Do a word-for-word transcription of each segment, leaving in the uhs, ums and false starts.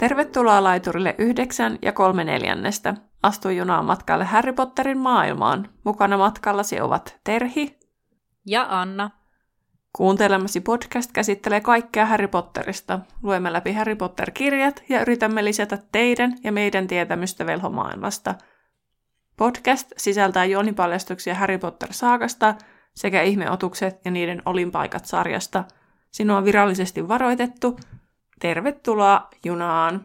Tervetuloa laiturille yhdeksän ja kolme neljännestä. Astu junaan matkalle Harry Potterin maailmaan. Mukana matkallasi ovat Terhi ja Anna. Kuuntelemasi podcast käsittelee kaikkea Harry Potterista. Luemme läpi Harry Potter-kirjat ja yritämme lisätä teidän ja meidän tietämystä velhomaailmasta. Podcast sisältää juonipaljastuksia Harry Potter-saagasta sekä ihmeotukset ja niiden olinpaikat-sarjasta. Sinua on virallisesti varoitettu. Tervetuloa junaan!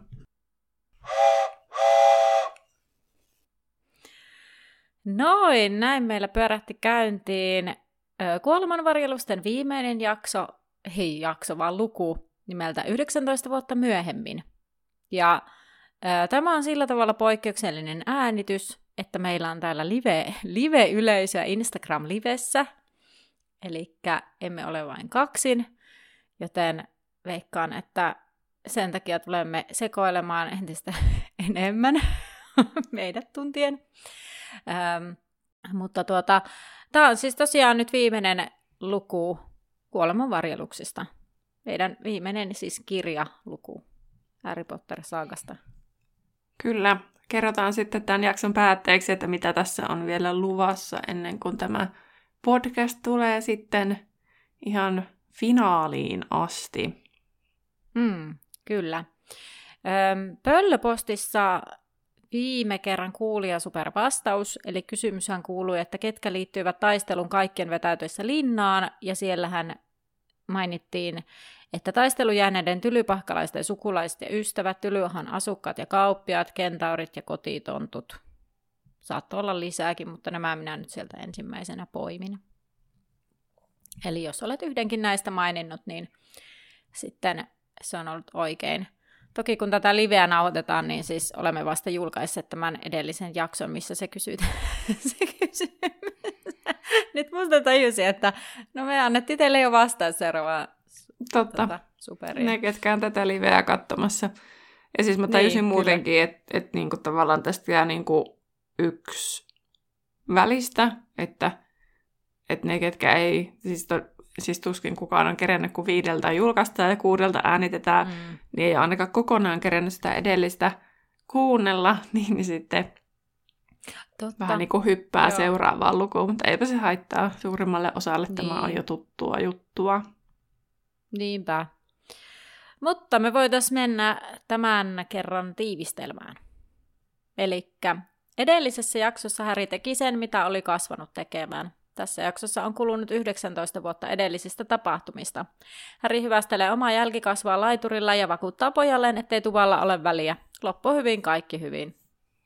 Noin, näin meillä pyörähti käyntiin Kuolemanvarjelusten viimeinen jakso, ei jakso, vaan luku nimeltä yhdeksäntoista vuotta myöhemmin. Ja ää, tämä on sillä tavalla poikkeuksellinen äänitys, että meillä on täällä live, live-yleisöä Instagram-livessä, eli emme ole vain kaksin, joten veikkaan, että sen takia tulemme sekoilemaan entistä enemmän meidät tuntien. Ähm, mutta tuota, tämä on siis tosiaan nyt viimeinen luku Kuolemanvarjeluksista. Meidän viimeinen siis kirjaluku Harry Potter-saagasta. Kyllä. Kerrotaan sitten tämän jakson päätteeksi, että mitä tässä on vielä luvassa ennen kuin tämä podcast tulee sitten ihan finaaliin asti. Mm, kyllä. Öm, Pöllöpostissa viime kerran kuulija supervastaus, eli kysymyshän kuului, että ketkä liittyivät taistelun kaikkien vetäytyessä linnaan, ja siellähän mainittiin, että taistelun jääneiden tylypahkalaisten sukulaiset ja ystävät, Tylyhan asukkaat ja kauppiaat, kentaurit ja kotitontut. Saattoi olla lisääkin, mutta nämä minä nyt sieltä ensimmäisenä poimin. Eli jos olet yhdenkin näistä maininnut, niin sitten se on ollut oikein. Toki kun tätä liveä nauhoitetaan, niin siis olemme vasta julkaisseet tämän edellisen jakson, missä se kysyy. se kysyy. Nyt musta tajusin, että no me annettiin teille jo vastaus seuraavaan Totta. Tuota, superiin. Ne, ketkä on tätä liveä katsomassa. Ja siis mä tajusin niin, muutenkin, että et niinku tavallaan tästä jää niinku yksi välistä, että et ne, ketkä ei, siis, to, siis tuskin kukaan on kerennyt, kun viideltä julkaista ja kuudelta äänitetään, mm. niin ei ainakaan kokonaan kerennyt sitä edellistä kuunnella, niin, niin sitten Totta. vähän niin kuin hyppää Joo. seuraavaan lukuun, mutta eipä se haittaa. Suurimmalle osalle niin. Tämä on jo tuttua juttua. Niinpä. Mutta me voitaisiin mennä tämän kerran tiivistelmään. Elikkä edellisessä jaksossa Harry teki sen, mitä oli kasvanut tekemään. Tässä jaksossa on kulunut yhdeksäntoista vuotta edellisistä tapahtumista. Harry hyvästelee omaa jälkikasvaa laiturilla ja vakuuttaa pojalleen, ettei tuvalla ole väliä. Loppu hyvin, kaikki hyvin.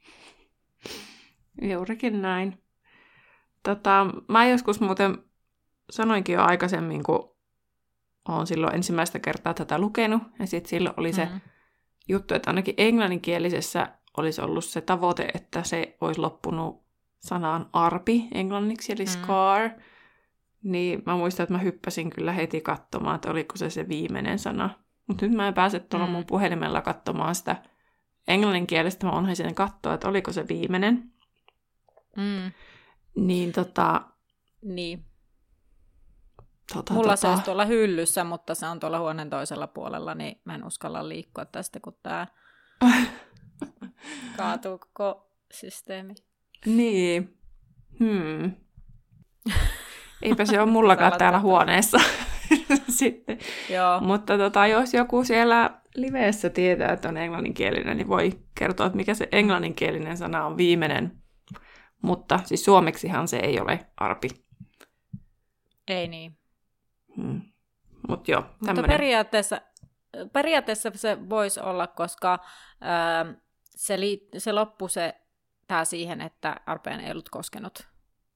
Juurikin näin. Tota, mä joskus muuten sanoinkin jo aikaisemmin, kun olen silloin ensimmäistä kertaa tätä lukenut, ja sitten silloin oli se mm. juttu, että ainakin englanninkielisessä olisi ollut se tavoite, että se olisi loppunut sanaan arpi englanniksi, eli scar. Mm. Niin mä muistan, että mä hyppäsin kyllä heti katsomaan, että oliko se se viimeinen sana. Mutta nyt mä en pääse tuolla mm. mun puhelimella katsomaan sitä englanninkielistä, mä onhan sen katsoa, että oliko se viimeinen. Mm. Niin tota... Niin. Tota, Mulla tota... se olisi tuolla hyllyssä, mutta se on tuolla huoneen toisella puolella, niin mä en uskalla liikkua tästä, kun tää kaatuu koko systeemi. Niin. Hmm. Eipä se ole mullakaan täällä huoneessa sitten. Joo. Mutta tota, jos joku siellä liveessä tietää, että on englanninkielinen, niin voi kertoa, että mikä se englanninkielinen sana on viimeinen. Mutta siis suomeksihan se ei ole arpi. Ei niin. Hmm. Mut joo, Mutta tämmönen. periaatteessa, periaatteessa se voisi olla, koska ää, se, liit, se loppu se tää siihen, että arpeen ei ollut koskenut.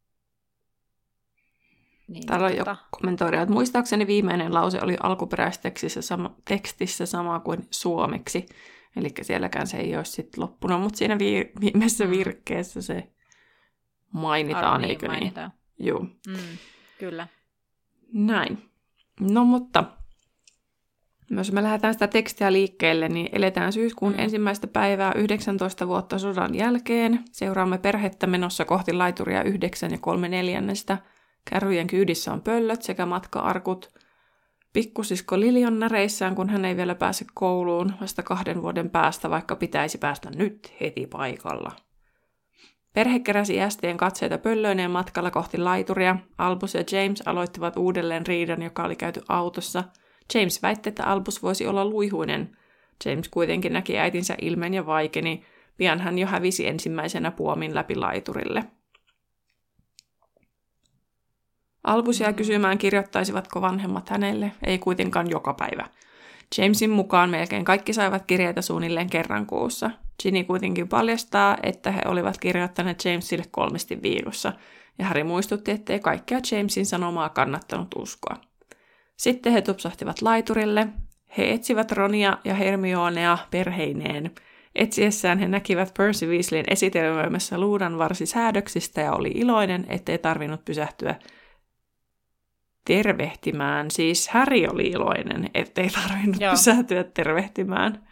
Niin, Täällä on tota... jo kommentoida, että muistaakseni viimeinen lause oli alkuperäistekstissä sama, tekstissä sama kuin suomeksi. Eli sielläkään se ei olisi sitten loppunut, mutta siinä vi- viimeisessä virkkeessä se mainitaan, Arni, eikö mainitaan. niin? Joo. Mm, kyllä. Näin. No mutta, jos me lähdetään sitä tekstiä liikkeelle, niin eletään syyskuun mm. ensimmäistä päivää yhdeksäntoista vuotta sodan jälkeen. Seuraamme perhettä menossa kohti laituria yhdeksän ja kolme neljännestä. Kärryjen kyydissä on pöllöt sekä matka-arkut. Pikkusisko Lily on näreissään, kun hän ei vielä pääse kouluun vasta kahden vuoden päästä, vaikka pitäisi päästä nyt heti paikalla. Perhe keräsi ästien katseita pöllöineen matkalla kohti laituria. Albus ja James aloittivat uudelleen riidan, joka oli käyty autossa. James väitti, että Albus voisi olla luihuinen. James kuitenkin näki äitinsä ilmeen ja vaikeni. Pian hän jo hävisi ensimmäisenä puomin läpi laiturille. Albus jää kysymään, kirjoittaisivatko vanhemmat hänelle, ei kuitenkaan joka päivä. Jamesin mukaan melkein kaikki saivat kirjeitä suunnilleen kerran kuussa. Ginny kuitenkin paljastaa, että he olivat kirjoittaneet Jamesille kolmesti viikossa, ja Harry muistutti, ettei kaikkea Jamesin sanomaa kannattanut uskoa. Sitten he tupsahtivat laiturille. He etsivät Ronia ja Hermionea perheineen. Etsiessään he näkivät Percy Weasleyn esitelmöimässä luudanvarsisäädöksistä ja oli iloinen, ettei tarvinnut pysähtyä tervehtimään. Siis Harry oli iloinen, ettei tarvinnut Joo. pysähtyä tervehtimään.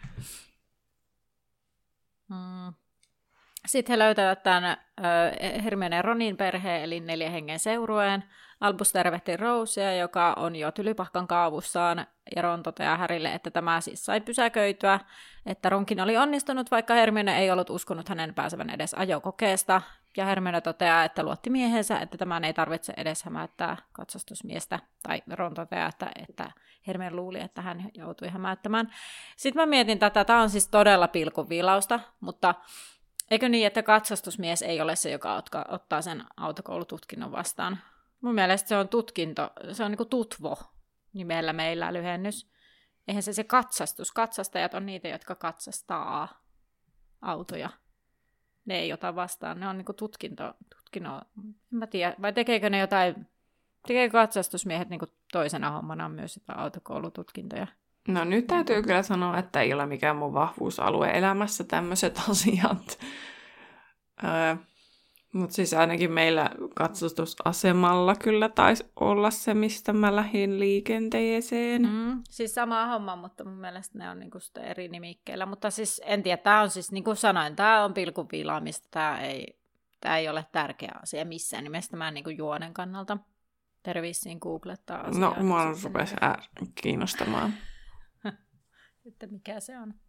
Mm. Sitten he löytävät tämän äh, Hermione ja Ronin perheen, eli neljä hengen seurueen. Albus tervehti Rosea, joka on jo Tylypahkan kaavussaan, ja Ron toteaa Harrylle, että tämä siis sai pysäköityä, että Ronkin oli onnistunut, vaikka Hermione ei ollut uskonut hänen pääsevän edes ajokokeesta, ja Hermione toteaa, että luotti miehensä, että tämän ei tarvitse edes hämäyttää katsastusmiestä, tai Ron toteaa, että, että Hermione luuli, että hän joutui hämäyttämään. Sitten mä mietin tätä, tämä on siis todella pilkunviilausta, mutta eikö niin, että katsastusmies ei ole se, joka ottaa sen autokoulututkinnon vastaan? Mun mielestä se on tutkinto, se on niin kuin tutvo nimellä meillä lyhennys. Eihän se se katsastus. Katsastajat on niitä, jotka katsastaa autoja. Ne ei ota vastaan. Ne on niin kuin tutkinto. tutkinto. En mä tiedä. Vai tekeekö ne jotain, tekeekö katsastusmiehet niin kuin toisena hommana myös jotain autokoulututkintoja? No nyt täytyy kyllä sanoa, että ei ole mikään mun vahvuusalue elämässä tämmöiset asiat. Öö. Mutta siis ainakin meillä katsastusasemalla kyllä taisi olla se, mistä mä lähdin liikenteeseen. Mm, siis sama homma, mutta mun mielestä ne on niinku eri nimikkeillä. Mutta siis en tiedä, tämä on siis niin kuin sanoin, tämä on pilkunviilaamista, tämä ei, tää ei ole tärkeä asia missään nimessä tämän niinku juonen kannalta. Terveisiin googlettaa asiaa. No, mua rupesi ää, kiinnostamaan. Että mikä se on?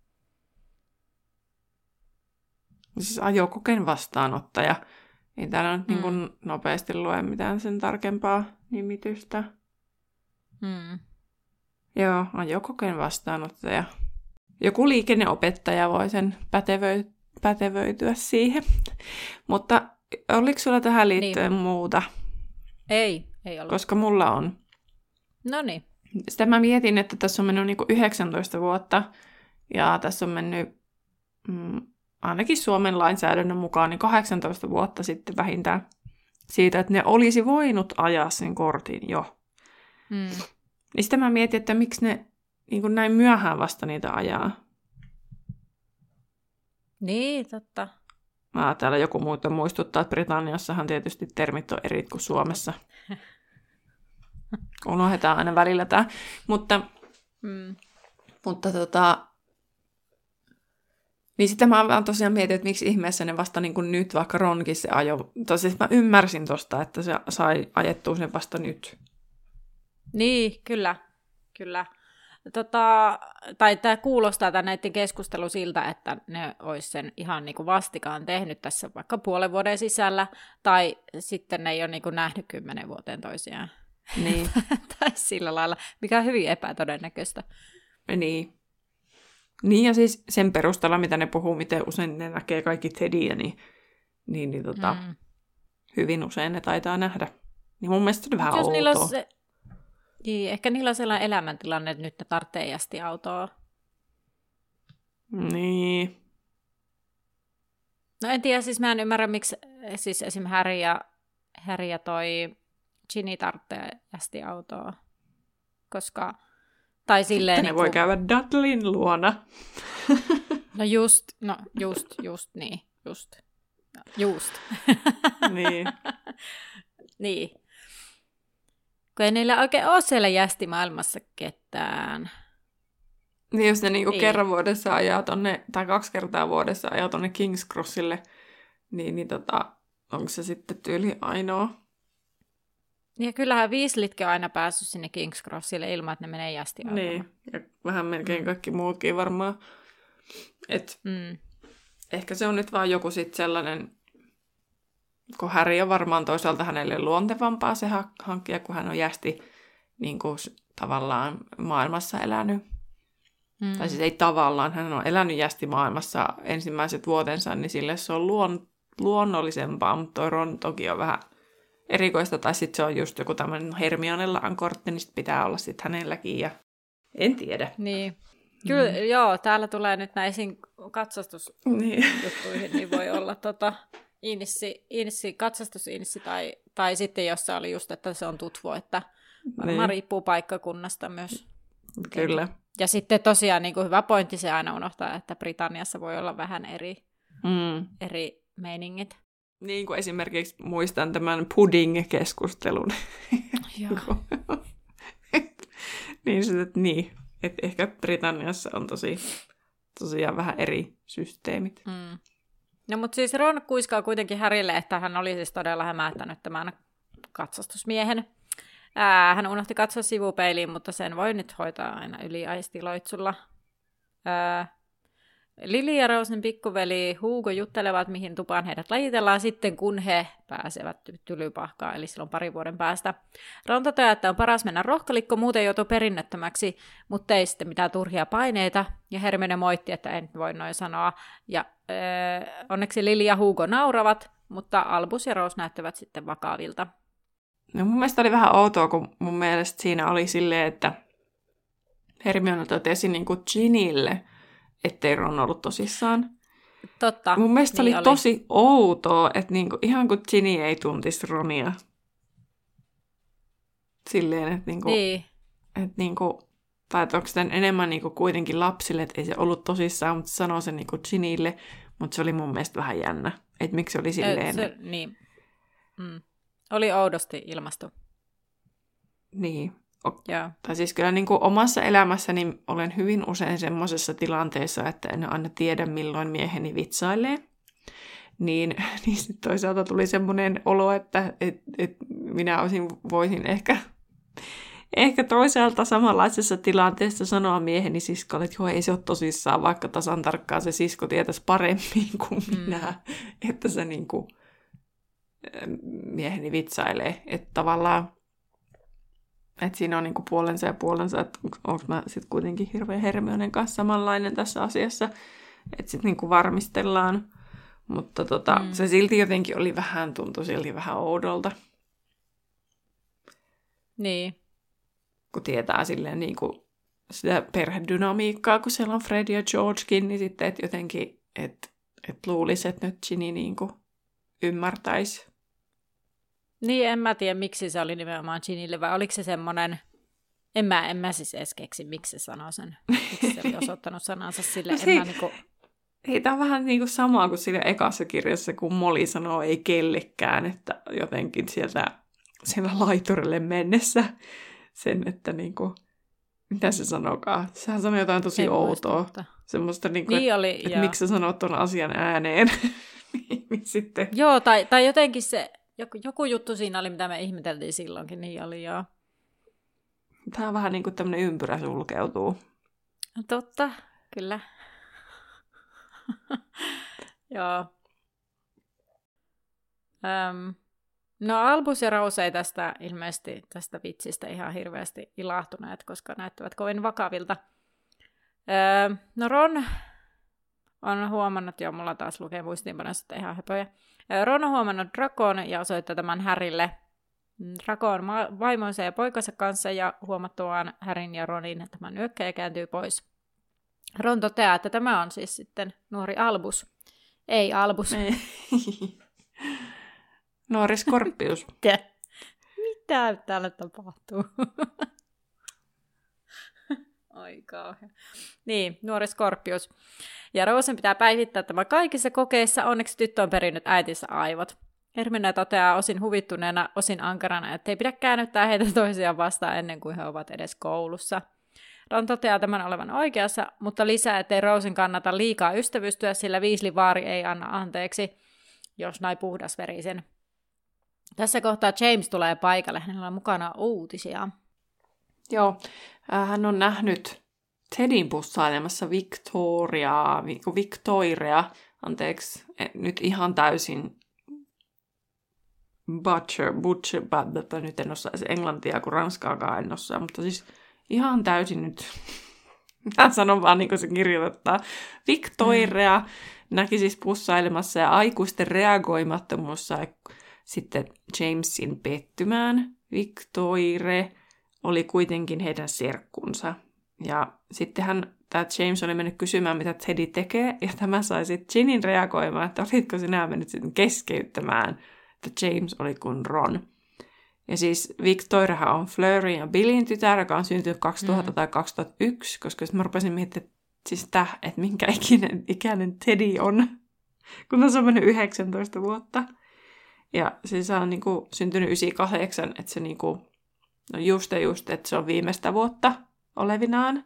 Siis ajokokeen vastaanottaja. Ei täällä nyt mm. niin nopeasti lue mitään sen tarkempaa nimitystä. Mm. Joo, ajokokeen vastaanottaja. Joku liikenneopettaja voi sen pätevöi- pätevöityä siihen. Mutta oliko sulla tähän liittyen niin. muuta? Ei, ei ollut. Koska mulla on. Noniin. Sitä mä mietin, että tässä on mennyt niin kuin yhdeksäntoista vuotta. Ja tässä on mennyt... Mm, ainakin Suomen lainsäädännön mukaan niin kahdeksantoista vuotta sitten vähintään siitä, että ne olisi voinut ajaa sen kortin jo. Mm. Niin sitten mä mietin, että miksi ne niin kuin näin myöhään vasta niitä ajaa. Niin, totta. Mä täällä joku muuta muistuttaa, että Britanniassahan tietysti termit on eri kuin Suomessa. Unohdetaan aina välillä tämä. Mutta, mm. mutta tota... Niin sitä mä vaan tosiaan mietin, että miksi ihmeessä ne vasta niin kuin nyt, vaikka Ronkin se ajo. Tosiaan mä ymmärsin tosta, että se sai ajettua sen vasta nyt. Niin, kyllä. kyllä. Tota, tai tämä kuulostaa tämän näiden keskustelu siltä, että ne olisi sen ihan niin kuin vastikaan tehnyt tässä vaikka puolen vuoden sisällä, tai sitten ne ei ole niin kuin nähnyt kymmenen vuoteen toisiaan. Niin. Tai sillä lailla, mikä on hyvin epätodennäköistä. Niin. Niin ja siis sen perusteella, mitä ne puhuu, miten usein ne näkee kaikki Teddyä, niin, niin, niin tota, mm. hyvin usein ne taitaa nähdä. Niin mun mielestä se on vähän jos outoa. Se... Niin, ehkä niillä on sellainen elämäntilanne, että nyt ne tarvitsee jästi autoa. Niin. No en tiedä, siis mä en ymmärrä, miksi siis esim. Harry ja, Harry ja toi Ginny tarvitsee jästi autoa. Koska... Tai silleen, ne niin voi kun... käydä Dudleyn luona. No just, no just, just niin, just, no, just. Niin. Niin. Kun ei niillä oikein ole siellä jästimaailmassa ketään. Niin jos ne niinku kerran vuodessa ajaa tonne, tai kaksi kertaa vuodessa ajaa tonne King's Crossille, niin, niin tota, onko se sitten tyyli ainoa? Ja kyllähän Weasleytkin on aina päässyt sinne King's Crossille ilman, että ne menee jästi aikana. Niin, ja vähän melkein kaikki muutkin varmaan. Et Mm. ehkä se on nyt vaan joku sit sellainen, kun Harry on varmaan toisaalta hänelle luontevampaa se ha- hankkia, kun hän on jästi niin kuin, tavallaan maailmassa elänyt. Mm. Tai siis ei tavallaan, hän on elänyt jästi maailmassa ensimmäiset vuotensa, niin sille se on luon, luonnollisempaa, mutta toi Ron toki on vähän erikoista, tai sitten se on just joku tämmöinen Hermionella kortti, niin sit pitää olla sitten hänelläkin, ja en tiedä. Niin. Kyllä, mm. joo, täällä tulee nyt näisiin katsastusjuttuihin, niin. niin voi olla tota, inissi, inissi, katsastusinissi, tai, tai sitten jos se oli just, että se on tutvu, että varmaan niin. riippuu paikkakunnasta myös. Kyllä. Ja sitten tosiaan niin kuin hyvä pointti se aina unohtaa, että Britanniassa voi olla vähän eri, mm. eri meiningit. Niin kuin esimerkiksi muistan tämän pudding-keskustelun. Joo. niin, se, että niin. Et ehkä Britanniassa on tosi, tosiaan vähän eri systeemit. Mm. No mutta siis Ron kuiskaa kuitenkin Harrylle, että hän oli siis todella hämäättänyt tämän katsastusmiehen. Ää, hän unohti katsoa sivupeiliin, mutta sen voi nyt hoitaa aina yliaistiloitsulla. Ää, Lily ja Rosen pikkuveli Hugo juttelevat, mihin tupaan heidät lajitellaan sitten, kun he pääsevät Tylypahkaan, eli silloin parin vuoden päästä. Ron toteaa, että on paras mennä rohkalikko, muuten joutuu perinnöttömäksi, mutta ei sitten mitään turhia paineita. Ja Hermione moitti, että en voi noin sanoa. Ja äh, onneksi Lily ja Hugo nauravat, mutta Albus ja Rose näyttävät sitten vakavilta. No mun mielestä oli vähän outoa, kun mun mielestä siinä oli silleen, että Hermione totesi niin kuin Ginille, ettei Ron ollut tosissaan. Totta. Mun mielestä niin oli, oli tosi outoa, että niinku, ihan kuin Ginny ei tuntisi Ronia. Silleen, että niinku, niin. et niinku, tai että onko sitä enemmän niinku kuitenkin lapsille, että ei se ollut tosissaan, mutta sanoi sen niinku Ginnylle, mutta se oli mun mielestä vähän jännä. Että miksi se oli silleen. Se, niin. Mm. Oli oudosti ilmastu. Niin. O- Joo. Tai siis kyllä niin kuin omassa elämässäni olen hyvin usein semmoisessa tilanteessa, että en aina tiedä milloin mieheni vitsailee. Niin, niin sitten toisaalta tuli semmoinen olo, että et, et minä olisin, voisin ehkä, ehkä toisaalta samanlaisessa tilanteessa sanoa mieheni siskolle, että joo, ei se ole tosissaan, vaikka tasan tarkkaan se sisko tietäisi paremmin kuin mm. minä, että se niin kuin, mieheni vitsailee. Että tavallaan että siinä on niinku puolensa ja puolensa, että onko mä sitten kuitenkin hirveän Hermionen kanssa samanlainen tässä asiassa, että sitten niinku varmistellaan. Mutta tota, mm. se silti jotenkin oli vähän, tuntui silti vähän oudolta. Niin. Kun tietää silleen niinku sitä perhedynamiikkaa, kun siellä on Fred ja Georgekin, niin sitten et jotenkin, että et luulisi, että nyt Ginny niinku ymmärtäisi. Niin, en mä tiedä, miksi se oli nimenomaan Ginnylle, vai oliko se semmoinen, en mä, en mä siis edes keksi, miksi se sanoi sen, miksi se oli osoittanut sanansa sille, no en mä niinku. Hei, tämä on vähän niin kuin samaa kuin siinä ekassa kirjassa, kun Molly sanoo ei kellekään, että jotenkin sieltä siellä laiturille mennessä sen, että niin kuin, mitä se sanokaa? Sehän sanoi jotain tosi en outoa. Muista, semmoista, niin kuin, niin oli, että, että miksi sä sanot tuon asian ääneen. Sitten. Joo, tai, tai jotenkin se, joku, joku juttu siinä oli, mitä me ihmeteltiin silloinkin, niin oli joo. Tämä on vähän niin kuin tämmöinen ympyrä sulkeutuu. Totta, kyllä. Joo. Öm, no Albus ja Rose ei tästä ilmeisesti tästä vitsistä ihan hirveästi ilahtuneet, koska näyttävät kovin vakavilta. Öö, no Ron on huomannut, joo mulla taas lukee muistiinpanossa, että ihan höpöjä. Ron on huomannut Drakon ja osoittaa tämän Harrylle. Draco on ma- vaimonsa ja poikansa kanssa ja huomattuaan Harryn ja Ronin tämä nyökkäjä kääntyy pois. Ron toteaa, että tämä on siis sitten nuori Albus. Ei Albus. Ei. Nuori Skorpius. Mitä täällä tapahtuu? Oi kauhea. Niin, nuori Skorpius. Ja Rosen pitää päivittää tämä kaikissa kokeissa. Onneksi tyttö on perinnyt äitinsä aivot. Hermione toteaa osin huvittuneena, osin ankarana, että ei pidä käännyttää heitä toisiaan vastaan ennen kuin he ovat edes koulussa. Ron toteaa tämän olevan oikeassa, mutta lisää, ettei Rosen kannata liikaa ystävystyä, sillä Weasley vaari ei anna anteeksi, jos näin puhdasverisen. Tässä kohtaa James tulee paikalle, hänellä on mukana uutisia. Joo, hän on nähnyt Tedin pussailemassa Victoriaa, Victoria, anteeksi, nyt ihan täysin butcher, butcher, but, nyt en osaa englantia kuin ranskaakaan en osaa, mutta siis ihan täysin nyt, mä sanon vaan niin kuin se kirjoittaa, Victoria mm. näki siis pussailemassa ja aikuisten reagoimattomuus sai sitten Jamesin pettymään. Victoire oli kuitenkin heidän serkkunsa. Ja sitten hän, tämä James oli mennyt kysymään, mitä Teddy tekee, ja tämä sai sitten Ginin reagoimaan, että olitko sinä mennyt sitten keskeyttämään, että James oli kuin Ron. Ja siis Victoriahan on Fleurin ja Billin tytär, joka on syntynyt kaksituhatta mm. tai kaksituhattayksi, koska mä rupesin miettimään, siis täh, että minkä ikäinen, ikäinen Teddy on, kun on mennyt yhdeksäntoista vuotta. Ja siis se on niinku syntynyt yhdeksänkymmentäkahdeksan, että se niinku, no just ja just, että se on viimeistä vuotta olevinaan.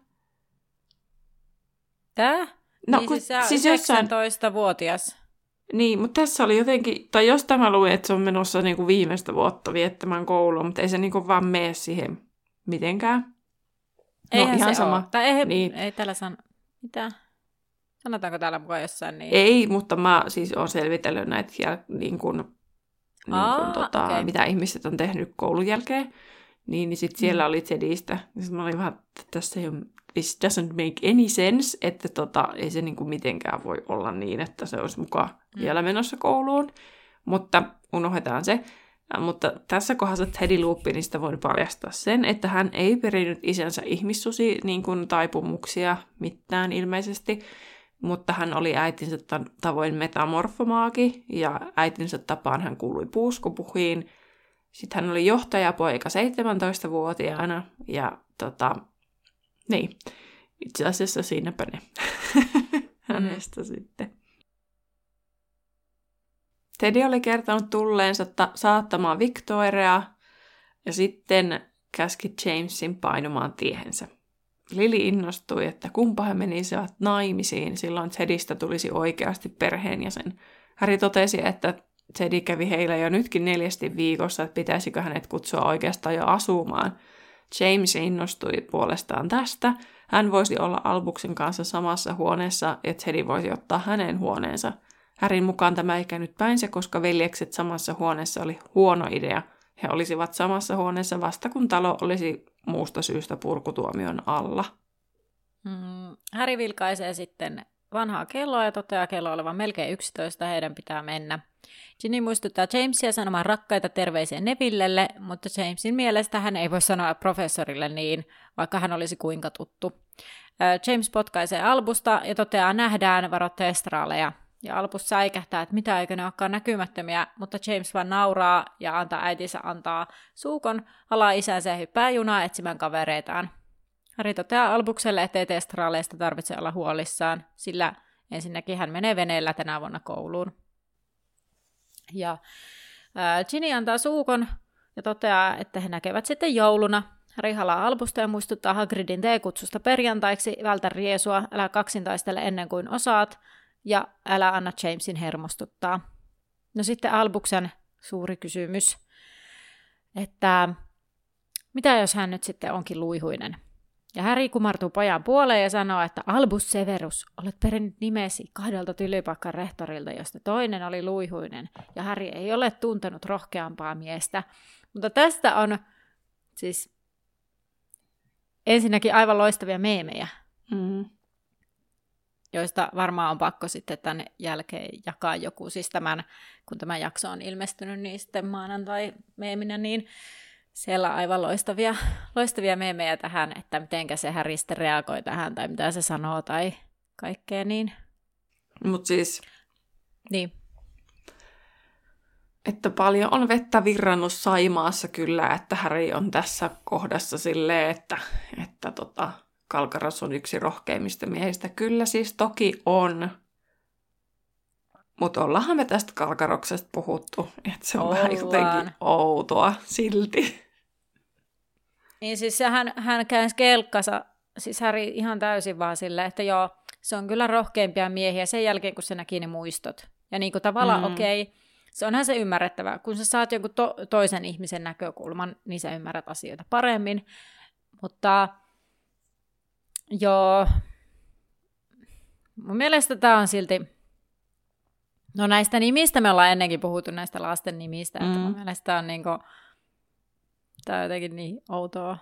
Tää? No, niin kun, siis, siis yhdeksäntoistavuotias. Niin, mutta tässä oli jotenkin, tai jos tämä luin, että se on menossa niinku viimeistä vuotta viettämään koulua, mutta ei se niinku vaan mene siihen mitenkään. Eihän no, ihan se sama. Ole. Tai ei, niin. ei täällä san... Mitä? Sanotaanko täällä mukaan jossain niin? Ei, mutta mä siis olen selvitellyt näitä niin kuin, niin Aa, kuin, tota, okay. mitä ihmiset on tehnyt koulun jälkeen. Niin, niin sitten siellä mm. oli Tedistä. Ja sitten mä olin vähän, että tässä ei ole, this doesn't make any sense, että tota, ei se niin kuin mitenkään voi olla niin, että se olisi mukaan mm. vielä menossa kouluun. Mutta unohdetaan se. Mutta tässä kohdassa Teddy Loopinista voin paljastaa sen, että hän ei perinyt isänsä ihmissusi niin kuin taipumuksia mitään ilmeisesti, mutta hän oli äitinsä tavoin metamorfomaagi, ja äitinsä tapaan hän kuului puuskupuhiin. Sitten hän oli johtajapoika seitsemäntoistavuotiaana, ja tota, niin, itse asiassa siinäpä ne hänestä mm. sitten. Teddy oli kertonut tulleensa ta- saattamaan Victoriaa, ja sitten käski Jamesin painumaan tiehensä. Lily innostui, että kumpa he menisivät naimisiin, silloin Teddystä tulisi oikeasti perheenjäsen. Harry totesi, että Teddy kävi heillä jo nytkin neljästi viikossa, että pitäisikö hänet kutsua oikeastaan jo asumaan. James innostui puolestaan tästä. Hän voisi olla Albuksen kanssa samassa huoneessa, ja Teddy voisi ottaa hänen huoneensa. Harryn mukaan tämä ei käynyt päinsä, koska veljekset samassa huoneessa oli huono idea. He olisivat samassa huoneessa vasta, kun talo olisi muusta syystä purkutuomion alla. Mm, Harry vilkaisee sitten vanhaa kelloa ja toteaa kello olevan melkein yksitoista, heidän pitää mennä. Ginny muistuttaa Jamesia sanomaan rakkaita terveisiä Nevillelle, mutta Jamesin mielestä hän ei voi sanoa professorille niin, vaikka hän olisi kuinka tuttu. James potkaisee Albusta ja toteaa nähdään varotestraaleja. Ja Albus säikähtää, että mitä eikö ne olekaan näkymättömiä, mutta James vaan nauraa ja antaa äitinsä antaa suukon, halaa isänsä ja hyppää junaa etsimään kavereitaan. Harry toteaa Albukselle, ettei testraaleista tarvitse olla huolissaan, sillä ensinnäkin hän menee veneellä tänä vuonna kouluun. Ja ää, Ginny antaa suukon ja toteaa, että he näkevät sitten jouluna. Harry halaa Albusta ja muistuttaa Hagridin teekutsusta perjantaiksi, vältä riesua, älä kaksintaistele ennen kuin osaat, ja älä anna Jamesin hermostuttaa. No sitten Albuksen suuri kysymys, että mitä jos hän nyt sitten onkin luihuinen? Ja Harry kumartuu pojan puoleen ja sanoo, että Albus Severus, olet perinnyt nimesi kahdelta Tylypahkan rehtorilta, josta toinen oli luihuinen, ja Harry ei ole tuntenut rohkeampaa miestä. Mutta tästä on siis ensinnäkin aivan loistavia meemejä. Mm. joista varmaan on pakko sitten tänne jälkeen jakaa joku, siis tämän, kun tämä jakso on ilmestynyt, niin sitten maanantai-meeminä, niin siellä on aivan loistavia, loistavia meemejä tähän, että mitenkä se Harry sitten reagoi tähän, tai mitä se sanoo, tai kaikkea niin. Mut siis... Niin. Että paljon on vettä virrannut Saimaassa kyllä, että Harry on tässä kohdassa silleen, että, että tota... Kalkaros on yksi rohkeimmista miehistä. Kyllä siis toki on. Mutta ollaanhan me tästä Kalkaroksesta puhuttu. Että se on Ollaan. vähän jotenkin outoa silti. Niin siis hän, hän käänsi kelkkansa, siis Harry ihan täysin vaan silleen, että joo, se on kyllä rohkeimpia miehiä sen jälkeen, kun se näki ne muistot. Ja niin kuin tavallaan mm. okei, okay, se onhan se ymmärrettävää. Kun sä saat jonkun to- toisen ihmisen näkökulman, niin sä ymmärrät asioita paremmin. Mutta joo, mun mielestä tää on silti, no näistä nimistä me ollaan ennenkin puhuttu, näistä lasten nimistä, mm. että mun mielestä tää on niinku, tää on jotenkin niin outoa.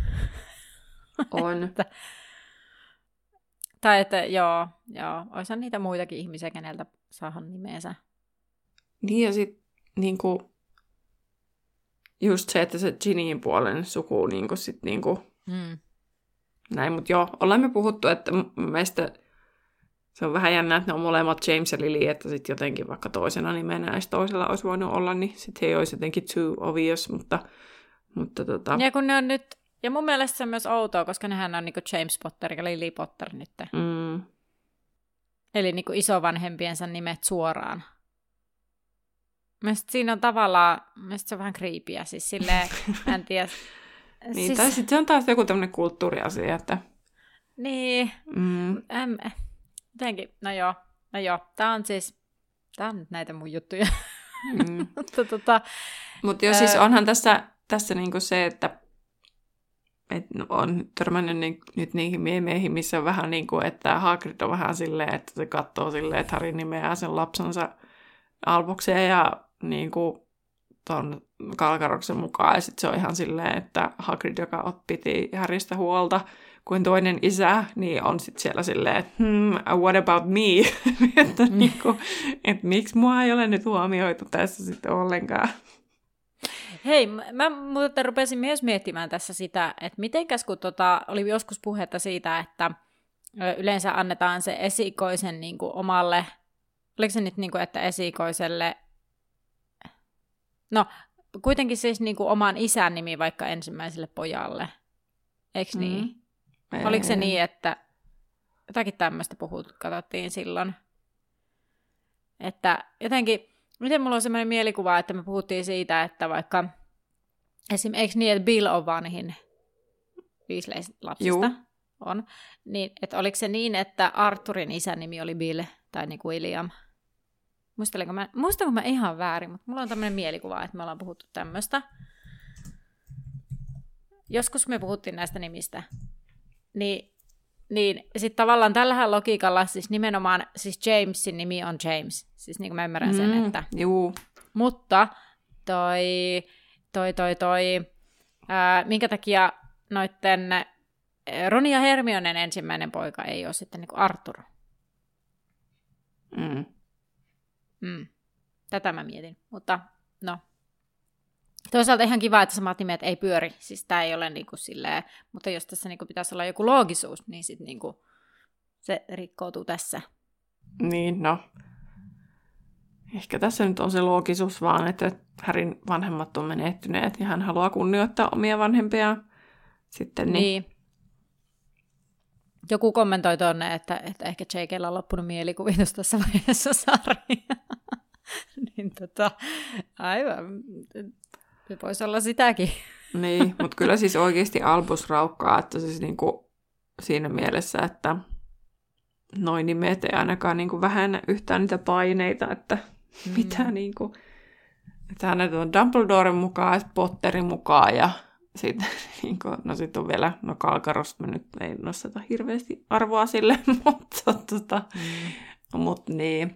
On. että, tai että joo, joo, olisihan niitä muitakin ihmisiä, keneltä saahan nimeensä. Niin ja sit niinku, just se, että se Ginnin puolen suku niinku sit niinku, mm. näin, mut joo, ollaan me puhuttu, että meistä se on vähän jännä, että ne on molemmat James ja Lily, että sit jotenkin vaikka toisena nimenä edes toisella olisi voinut olla, niin sit he ei olisi jotenkin too obvious, mutta, mutta tota... Ja kun ne on nyt, ja mun mielestä se on myös outoa, koska nehän on niinku James Potter ja Lily Potter nyt. Mm. Eli niinku isovanhempiensa nimet suoraan. Mielestäni siinä on tavallaan, mielestäni se on vähän creepyä, siis silleen, en tiedä. niin, siis... tai sitten se on taas joku tämmöinen kulttuuriasia, että... Niin, mm. äm, jotenkin, no joo, no joo, tää on siis, tää on nyt näitä mun juttuja. Mm. Mutta tota... Mut jo, siis onhan tässä, tässä niinku se, että et on törmännyt ni, nyt niihin meemeihin, missä on vähän niin kuin, että Hagrid on vähän silleen, että se katsoo silleen, että Harry nimeää sen lapsensa Albukseen ja niin kuin ton Kalkaroksen mukaan. Ja sitten se on ihan silleen, että Hagrid, joka piti Harrystä huolta kuin toinen isä, niin on sitten siellä silleen, että hmm, what about me? että, niin kuin, että miksi mua ei ole nyt huomioitu tässä sitten ollenkaan. Hei, mä muuten rupesin myös miettimään tässä sitä, että mitenkäs kun tota, oli joskus puhetta siitä, että yleensä annetaan se esikoisen niin kuin omalle, oliko se nyt niin kuin, että esikoiselle, no kuitenkin siis niin kuin oman isän nimi vaikka ensimmäiselle pojalle, eikö niin? Mm. Oliko se niin, että jotakin tämmöistä puhut, katsottiin silloin, että jotenkin, miten mulla on semmoinen mielikuva, että me puhuttiin siitä, että vaikka, esim. Eikö niin, että Bill on vanhin Weasley-lapsista? Juu. On. Niin, että oliko se niin, että Arthurin isän nimi oli Bill, tai niin kuin William? Muistelenko mä, muistanko mä ihan väärin, mutta mulla on tämmöinen mielikuva, että me ollaan puhuttu tämmöistä. Joskus me puhuttiin näistä nimistä. Niin, niin sitten tavallaan tällähän logiikalla siis nimenomaan, siis Jamesin nimi on James. Siis niin kuin mä ymmärrän sen, mm, että... Juu. Mutta toi, toi, toi, toi, ää, minkä takia noitten Ron ja Hermionen ensimmäinen poika ei ole sitten niin kuin Arthur. Mm. Mm. Tätä mä mietin, mutta no. Toisaalta ihan kiva, että samat nimet ei pyöri, siis tää ei ole niin kuin silleen, mutta jos tässä niin kuin pitäisi olla joku loogisuus, niin sitten niin kuin se rikkoutuu tässä. Niin, no. Ehkä tässä nyt on se loogisuus vaan, että Harryn vanhemmat on menehtyneet ja hän haluaa kunnioittaa omia vanhempiaan. Sitten niin. niin. Joku kommentoi tuonne, että, että ehkä J K:llä on loppunut mielikuvitus tässä vaiheessa sarjaa. niin tota, aivan, se voisi olla sitäkin. niin, mutta kyllä siis oikeasti Albus raukkaa, että siis niinku siinä mielessä, että noin nimet ei ainakaan niinku vähennä yhtään niitä paineita, että mm. mitä niinku, että hänet on Dumbledoren mukaan, Potterin mukaan ja sitten niinku, no sit on vielä, no Kalkarosta me nyt ei nosteta hirveästi arvoa sille, mutta tota, mm. mut niin.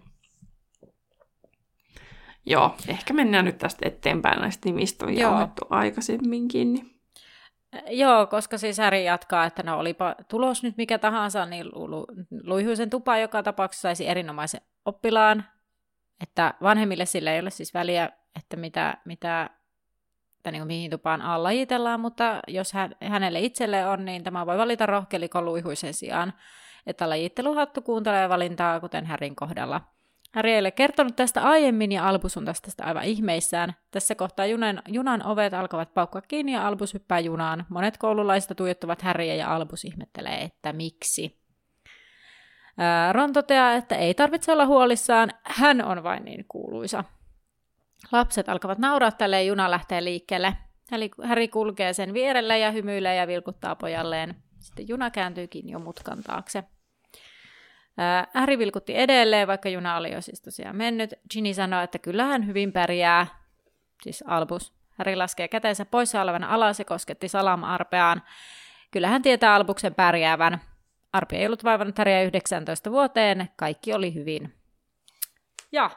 Joo, ehkä mennään nyt tästä eteenpäin, näistä nimistä on jauhettu aikaisemminkin. Niin. Joo, koska siis Harry jatkaa, että no olipa tulos nyt mikä tahansa, niin Luihuisen tupa joka tapauksessa saisi erinomaisen oppilaan, että vanhemmille sillä ei ole siis väliä, että mitä, mitä tai niin kuin mihin tupaan A lajitellaan, mutta jos hän, hänelle itselle on, niin tämä voi valita rohkelikon Luihuisen sijaan, että lajitteluhattu kuuntelee valintaa, kuten Harryn kohdalla. Harry ei ole kertonut tästä aiemmin ja Albus on tästä aivan ihmeissään. Tässä kohtaa junan, junan ovet alkavat paukkua kiinni ja Albus hyppää junaan. Monet koululaiset tuijottavat Harryä ja Albus ihmettelee, että miksi. Ää, Ron toteaa, että ei tarvitse olla huolissaan, hän on vain niin kuuluisa. Lapset alkavat nauraa tälle ja juna lähtee liikkeelle. Harry kulkee sen vierelle ja hymyilee ja vilkuttaa pojalleen. Sitten juna kääntyykin jo mutkan taakse. Harry vilkutti edelleen, vaikka juna oli jo siis tosiaan mennyt. Ginny sanoi, että kyllä hän hyvin pärjää, siis Albus. Harry laskee käteensä poissa olevana alas ja kosketti salama-arpeaan. Kyllä hän tietää Albuksen pärjäävän. Arpi ei ollut vaivannut Harryä yhdeksäntoista vuoteen, kaikki oli hyvin. Ja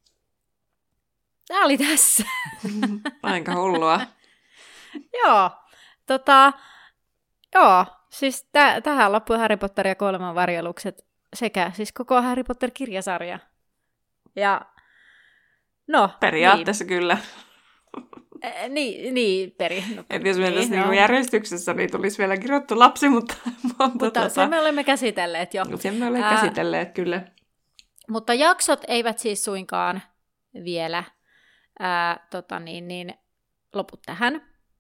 tämä oli tässä. Aika hullua. Joo, tota, joo, siis täh- tähän loppui Harry Potter ja kuoleman varjelukset sekä siis koko Harry Potter-kirjasarja. Ja no, periaatteessa niin. Kyllä. Eh, niin, niin, peri. No, et jos mentäisiin niin, niinku no. järjestyksessä, niin tulisi vielä kirjoittu lapsi, mutta... mutta mutta tota, sen me olemme käsitelleet jo. Sen me olemme Ää, käsitelleet, kyllä. Mutta jaksot eivät siis suinkaan vielä ää, tota niin, niin, lopu tähän.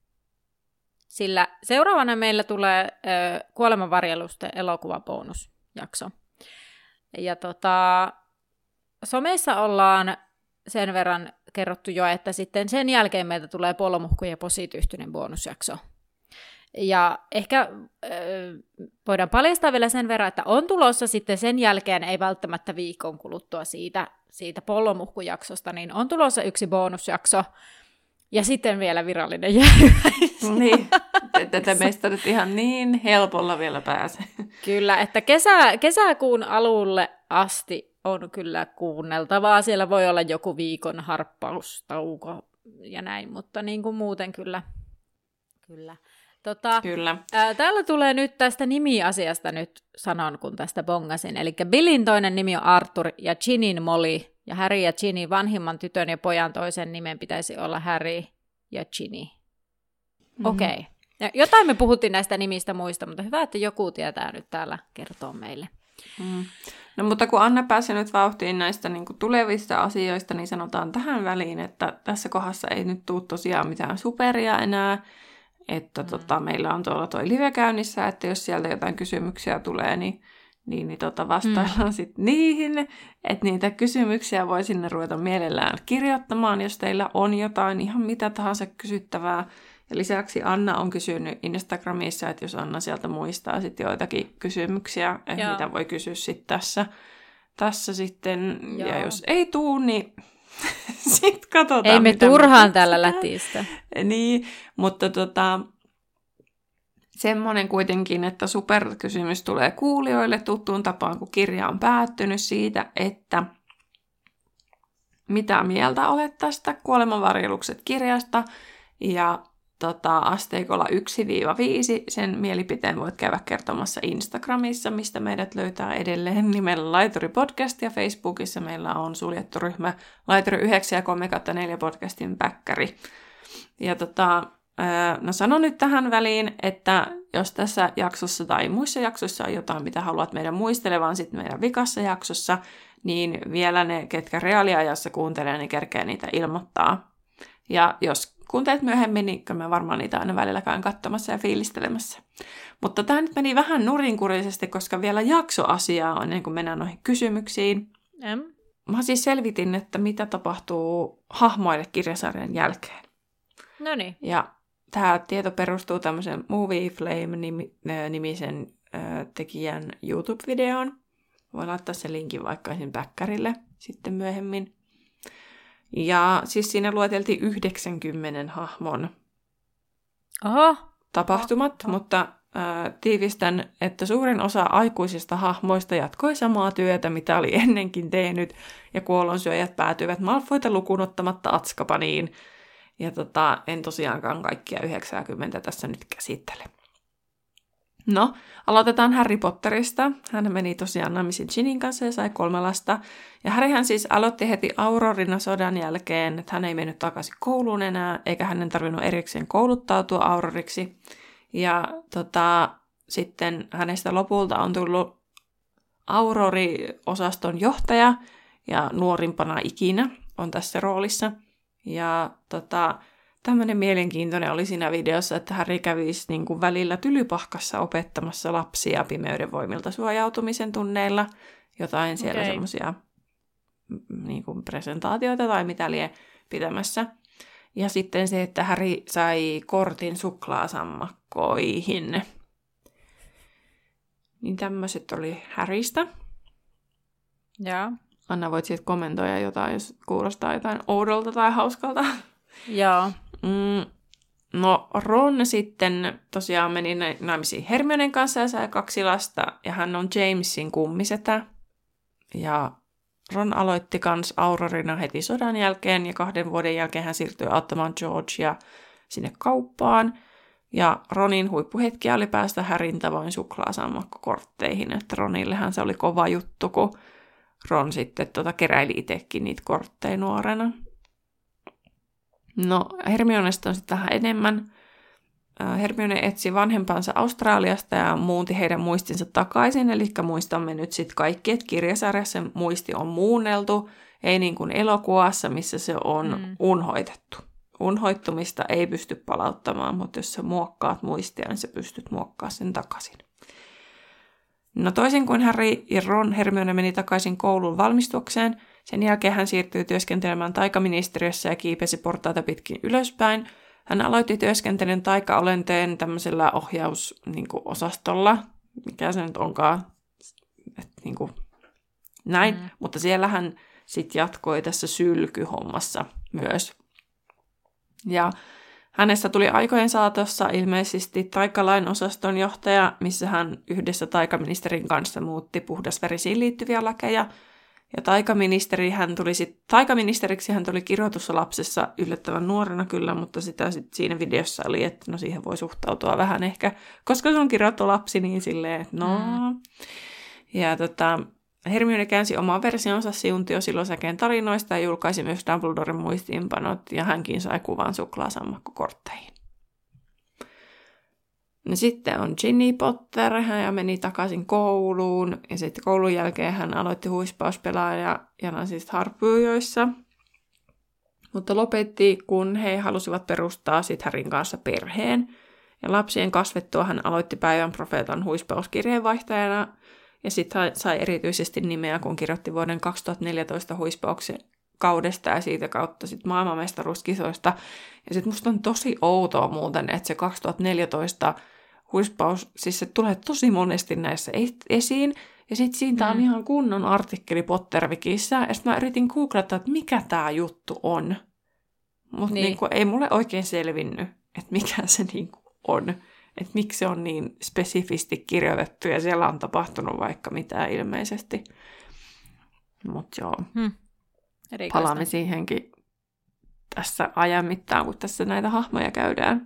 Sillä seuraavana meillä tulee ää, kuolemanvarjelusten elokuvabonusjakso. Ja tota, somessa ollaan sen verran kerrottu jo, että sitten sen jälkeen meiltä tulee Polomuhku ja Posityhtynen bonusjakso. Ja ehkä äh, voidaan paljastaa vielä sen verran, että on tulossa sitten sen jälkeen, ei välttämättä viikon kuluttua siitä, siitä Polomuhkujaksosta, niin on tulossa yksi bonusjakso ja sitten vielä virallinen jäähyväis. Niin, tätä meistä nyt ihan niin helpolla vielä pääsee. Kyllä, että kesä, kesäkuun alulle asti on kyllä kuunneltavaa. Siellä voi olla joku viikon harppaustauko ja näin, mutta niin kuin muuten kyllä. Kyllä. Tota, Kyllä. Ää, täällä tulee nyt tästä nimiasiasta nyt sanon, kun tästä bongasin. Eli Billin toinen nimi on Arthur ja Ginin Molly. Ja Harry ja Ginny, vanhimman tytön ja pojan toisen nimen pitäisi olla Harry ja Ginny. Mm-hmm. Okei. Okay. Jotain me puhuttiin näistä nimistä muista, mutta hyvä, että joku tietää nyt täällä kertoa meille. Mm. No mutta kun Anna pääsi nyt vauhtiin näistä niin kuin tulevista asioista, niin sanotaan tähän väliin, että tässä kohdassa ei nyt tule tosiaan mitään superia enää. Että mm. tota, meillä on tuolla toi live käynnissä, että jos sieltä jotain kysymyksiä tulee, niin, niin, niin tota vastaillaan mm. sitten niihin. Että niitä kysymyksiä voi sinne ruveta mielellään kirjoittamaan, jos teillä on jotain ihan mitä tahansa kysyttävää. Ja lisäksi Anna on kysynyt Instagramissa, että jos Anna sieltä muistaa sitten joitakin kysymyksiä, että mitä voi kysyä sitten tässä, tässä sitten. Joo. Ja jos ei tuu, niin sitten katsotaan. Ei me turhaan me tällä lätistä. Niin, mutta tota, semmoinen kuitenkin, että superkysymys tulee kuulijoille tuttuun tapaan, kun kirja on päättynyt siitä, että mitä mieltä olet tästä Kuolemanvarjelukset kirjasta ja tota, asteikolla yksi viisi sen mielipiteen voit käydä kertomassa Instagramissa, mistä meidät löytää edelleen nimellä Laituri Podcast, ja Facebookissa meillä on suljettu ryhmä Laituri yhdeksän ja kolme kautta neljä podcastin päkkäri. Ja tota, no sanon nyt tähän väliin, että jos tässä jaksossa tai muissa jaksoissa on jotain, mitä haluat meidän muistelevan sitten meidän vikassa jaksossa, niin vielä ne, ketkä reaaliajassa kuuntelee, niin kerkee niitä ilmoittaa. Ja jos kuuntelet myöhemmin, niin me varmaan niitä aina välillä käyn katsomassa ja fiilistelemässä. Mutta tämä nyt meni vähän nurinkurisesti, koska vielä jaksoasiaa on ennen kuin mennään noihin kysymyksiin. Mm. Mä siis selvitin, että mitä tapahtuu hahmoille kirjasarjan jälkeen. Noniin. Ja tämä tieto perustuu tämmöisen Movie Flame-nimisen tekijän YouTube-videoon. Voin laittaa sen linkin vaikka esim. Päkkärille sitten myöhemmin. Ja siis siinä lueteltiin yhdeksänkymmentä hahmon Oho. tapahtumat, Oho. mutta äh, tiivistän, että suurin osa aikuisista hahmoista jatkoi samaa työtä, mitä oli ennenkin tehnyt, ja kuollonsyöjät päätyivät Malfoyta lukuun ottamatta Azkabaniin. Ja tota, en tosiaankaan kaikkia yhdeksänkymmentä tässä nyt käsittele. No, aloitetaan Harry Potterista. Hän meni tosiaan naimisiin Ginin kanssa ja sai kolme lasta. Ja Harryhän siis aloitti heti Aurorina sodan jälkeen, että hän ei mennyt takaisin kouluun enää, eikä hänen tarvinnut erikseen kouluttautua Auroriksi. Ja tota, sitten hänestä lopulta on tullut Aurori-osaston johtaja ja nuorimpana ikinä on tässä roolissa. Ja tota, tämmöinen mielenkiintoinen oli siinä videossa, että Harry kävisi niin kuin välillä Tylypahkassa opettamassa lapsia pimeyden voimilta suojautumisen tunneilla. Jotain siellä okay. semmoisia niin kuin presentaatioita tai mitä lie pitämässä. Ja sitten se, että Harry sai kortin suklaasammakkoihin. Niin tämmöiset oli Harrystä. Joo. Anna, voit siitä kommentoida jotain, jos kuulostaa jotain oudolta tai hauskalta. Joo. Mm, no Ron sitten tosiaan meni naimisiin Hermionen kanssa ja sai kaksi lasta, ja hän on Jamesin kummisetä. Ja Ron aloitti kans Aurorina heti sodan jälkeen, ja kahden vuoden jälkeen hän siirtyi auttamaan Georgia sinne kauppaan. Ja Ronin huippuhetkiä oli päästä Harryn tavoin suklaasammakkokortteihin, että Ronillehän se oli kova juttu, kun Ron sitten tota keräili itsekin niitä kortteja nuorena. No, Hermionesta on sitten vähän enemmän. Hermione etsi vanhempansa Australiasta ja muunti heidän muistinsa takaisin, eli muistamme nyt sitten kaikki, että kirjasarjassa muisti on muunneltu, ei niin kuin elokuvassa, missä se on mm. unhoitettu. Unhoittumista ei pysty palauttamaan, mutta jos sä muokkaat muistia, niin sä pystyt muokkaamaan sen takaisin. No toisin kuin Harry ja Ron, Hermione meni takaisin koulun valmistukseen. Sen jälkeen hän siirtyi työskentelemään taikaministeriössä ja kiipesi portaita pitkin ylöspäin. Hän aloitti työskentelyn taikaolenteen tämmöisellä ohjausosastolla, mikä se nyt onkaan, että niin kuin näin. Mm. Mutta siellä hän sitten jatkoi tässä sylkyhommassa myös. Ja hänestä tuli aikojen saatossa ilmeisesti taikalain osaston johtaja, missä hän yhdessä taikaministerin kanssa muutti puhdasverisiin liittyviä lakeja. Ja taikaministeri, hän tuli sit, taikaministeriksi hän tuli kirjoitussa lapsessa yllättävän nuorena kyllä, mutta sitä sit siinä videossa oli, että no siihen voi suhtautua vähän ehkä, koska se on kirjoittu lapsi, niin silleen, että no. Mm. Ja tota, Hermione käänsi oman versionsa Siuntio Silosäkeen tarinoista ja julkaisi myös Dumbledoren muistiinpanot, ja hänkin sai kuvan suklaasammakkokortteihin. No sitten on Ginny Potter, hän meni takaisin kouluun, ja sitten koulun jälkeen hän aloitti huispauspelaajana siis harppujoissa. Mutta lopetti, kun he halusivat perustaa sitten Harryn kanssa perheen. Ja lapsien kasvettua hän aloitti päivän profeetan huispauskirjeenvaihtajana, ja sitten sai erityisesti nimeä, kun kirjoitti vuoden kaksituhattaneljätoista huispauksen kaudesta ja siitä kautta sitten maailmanmestaruuskisoista. Ja sitten musta on tosi outoa muuten, että se kaksituhattaneljätoista huispaus, siis se tulee tosi monesti näissä esiin. Ja sitten siitä on mm. ihan kunnon artikkeli Pottervikissä. Ja sitten mä yritin googlata, että mikä tämä juttu on. Mutta niin. niinku, ei mulle oikein selvinnyt, että mikä se niinku on. Että miksi se on niin spesifisti kirjoitettu ja siellä on tapahtunut vaikka mitään ilmeisesti. Mutta joo. Hmm. Palaamme siihenkin tässä ajan mittaan, kun tässä näitä hahmoja käydään.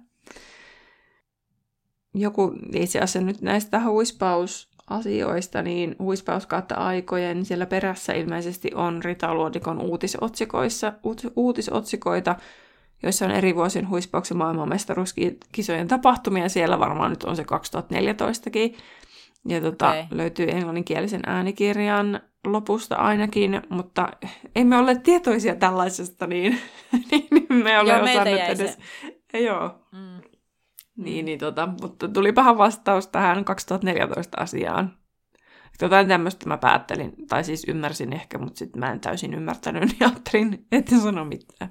Joku itse asiassa nyt näistä huispausasioista, niin huispaus kautta aikojen, siellä perässä ilmeisesti on Rita Luodikon uutisotsikoissa, uutisotsikoita, joissa on eri vuosien huispauksen maailmanmestaruuskisojen tapahtumia. Siellä varmaan nyt on se kaksituhattaneljätoistakin. Ja tota, okay. löytyy englanninkielisen äänikirjan lopusta ainakin, mutta emme ole tietoisia tällaisesta, niin, niin me ole osannut edes. Se. Joo. Mm. Niin, niin tota, mutta tulipahan vastaus tähän kaksituhattaneljätoista asiaan. Jotain tämmöistä mä päättelin, tai siis ymmärsin ehkä, mutta sitten mä en täysin ymmärtänyt, niin ajattelin, etten sano mitään.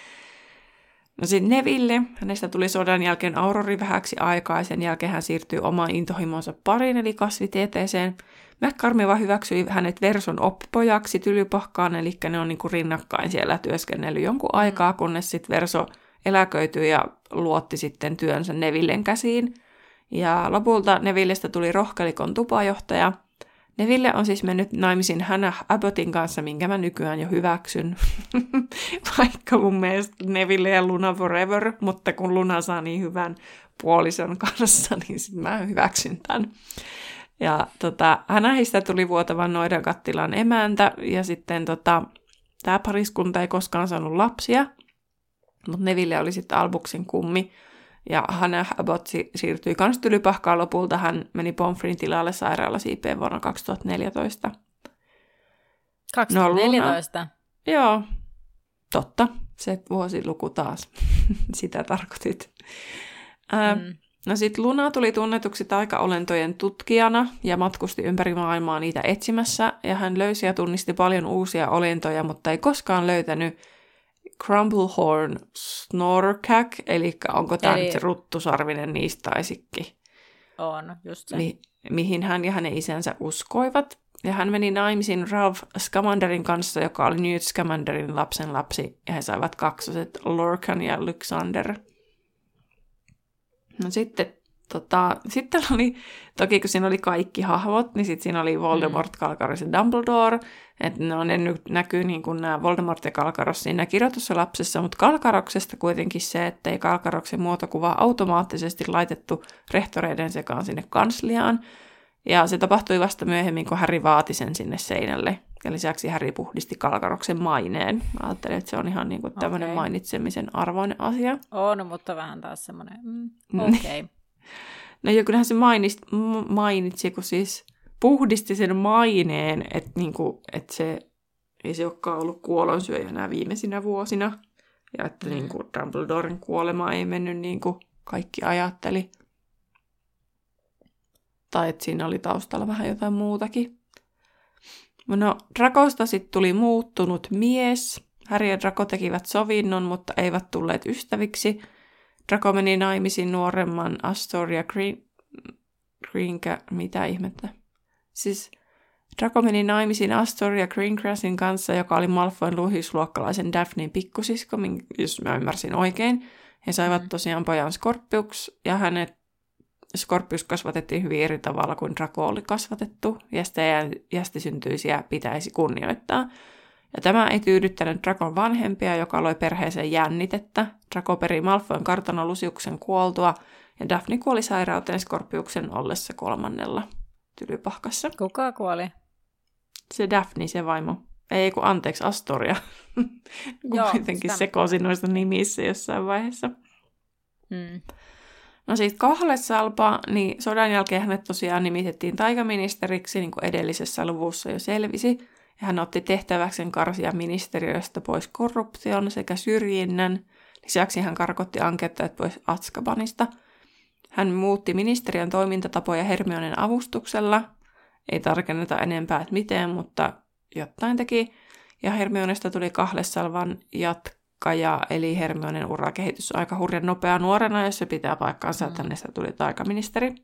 No sitten Neville, hänestä tuli sodan jälkeen aurori vähäksi aikaa, ja sen jälkeen hän siirtyi omaan intohimonsa pariin, eli kasvitieteeseen. McCormiva hyväksyi hänet Verson oppipojaksi Tylypahkaan, eli ne on niinku rinnakkain siellä työskennellyt jonkun aikaa, kunnes sitten Verso eläköityi ja luotti sitten työnsä Nevillen käsiin. Ja lopulta Nevillestä tuli rohkelikon tupajohtaja. Neville on siis mennyt naimisiin Hannah Abbottin kanssa, minkä mä nykyään jo hyväksyn. Vaikka mun mielestä Neville ja Luna forever, mutta kun Luna saa niin hyvän puolison kanssa, niin sit mä hyväksyn tämän. Ja tota, Hannahista tuli vuotavan noidan kattilan emäntä, ja sitten tota, tämä pariskunta ei koskaan saanut lapsia, mutta Neville oli sitten Albuksen kummi. Ja Hannah Abbott siirtyi kans Tylypahkaan lopulta. Hän meni Pomfrin tilalle sairaalasiipeen vuonna kaksituhattaneljätoista. kaksituhattaneljätoista? No, joo, totta. Se vuosiluku taas. Sitä tarkoitit. Ää, mm. No sit Luna tuli tunnetuksi taikaolentojen tutkijana ja matkusti ympäri maailmaa niitä etsimässä. Ja hän löysi ja tunnisti paljon uusia olentoja, mutta ei koskaan löytänyt Crumblehorn Snorkack, eli onko tämä eli... nyt se ruttusarvinen niistaisikki? On, just se. Mi- mihin hän ja hänen isänsä uskoivat. Ja hän meni naimisiin Ralph Scamanderin kanssa, joka oli Newt Scamanderin lapsen lapsi, ja he saivat kaksoset Lorcan ja Lysander. No sitten, tota, sitten oli, toki kun siinä oli kaikki hahmot, niin sitten siinä oli Voldemort, Kalkaros ja Dumbledore, että no, ne nyt näkyy niin kuin nämä Voldemort ja Kalkaros siinä kirjoitussa lapsessa, mutta Kalkaroksesta kuitenkin se, että ei Kalkaroksen muotokuva automaattisesti laitettu rehtoreiden sekaan sinne kansliaan, ja se tapahtui vasta myöhemmin, kun Harry vaati sen sinne seinälle. Ja lisäksi Harry puhdisti Kalkaroksen maineen. Mä ajattelin, että se on ihan niin kuin tämmöinen okay. mainitsemisen arvoinen asia. On, mutta vähän taas semmoinen, mm, okei. Okay. No ja kyllähän se mainitsi, mainitsi, kun siis puhdisti sen maineen, että, niin kuin, että se ei se olekaan ollut kuolonsyöjä enää viimeisinä vuosina. Ja että mm. niin kuin Dumbledoren kuolema ei mennyt niin kuin kaikki ajatteli. Tai että siinä oli taustalla vähän jotain muutakin. No, Dracosta sitten tuli muuttunut mies. Harry ja Draco tekivät sovinnon, mutta eivät tulleet ystäviksi. Draco meni naimisiin nuoremman Astoria Green... Greenca... Mitä ihmettä? Siis Draco meni naimisiin Astoria Greengrassin kanssa, joka oli Malfoyn luhisluokkalaisen Daphnen pikkusisko, jos mä ymmärsin oikein. He saivat tosiaan pojan Scorpius, ja hänet Scorpius kasvatettiin hyvin eri tavalla kuin Draco oli kasvatettu. Jästejä jästisyntyisiä pitäisi kunnioittaa. Ja tämä ei tyydyttänyt Dracon vanhempia, joka loi perheeseen jännitettä. Draco peri Malfoyn kartanon Luciuksen kuoltua, ja Daphne kuoli sairauteen Scorpiuksen ollessa kolmannella tylypahkassa. Kuka kuoli? Se Daphne, se vaimo. Ei, kun anteeksi, Astoria. Kuitenkin sekoisin noista nimissä jossain vaiheessa. Hmm. No siitä Kahlesalpa, niin sodan jälkeen hänet tosiaan nimitettiin taikaministeriksi, niin kuin edellisessä luvussa jo selvisi. Ja hän otti tehtäväkseen karsia ministeriöstä pois korruption sekä syrjinnän. Lisäksi hän karkotti ankettajat pois Azkabanista. Hän muutti ministeriön toimintatapoja Hermionen avustuksella. Ei tarkenneta enempää, että miten, mutta jotain teki. Ja Hermionesta tuli Kahlesalvan jatkaja, eli Hermionen urakehitys on aika hurjan nopea nuorena, jos se pitää paikkaansa, että hänestä tuli taikaministeri.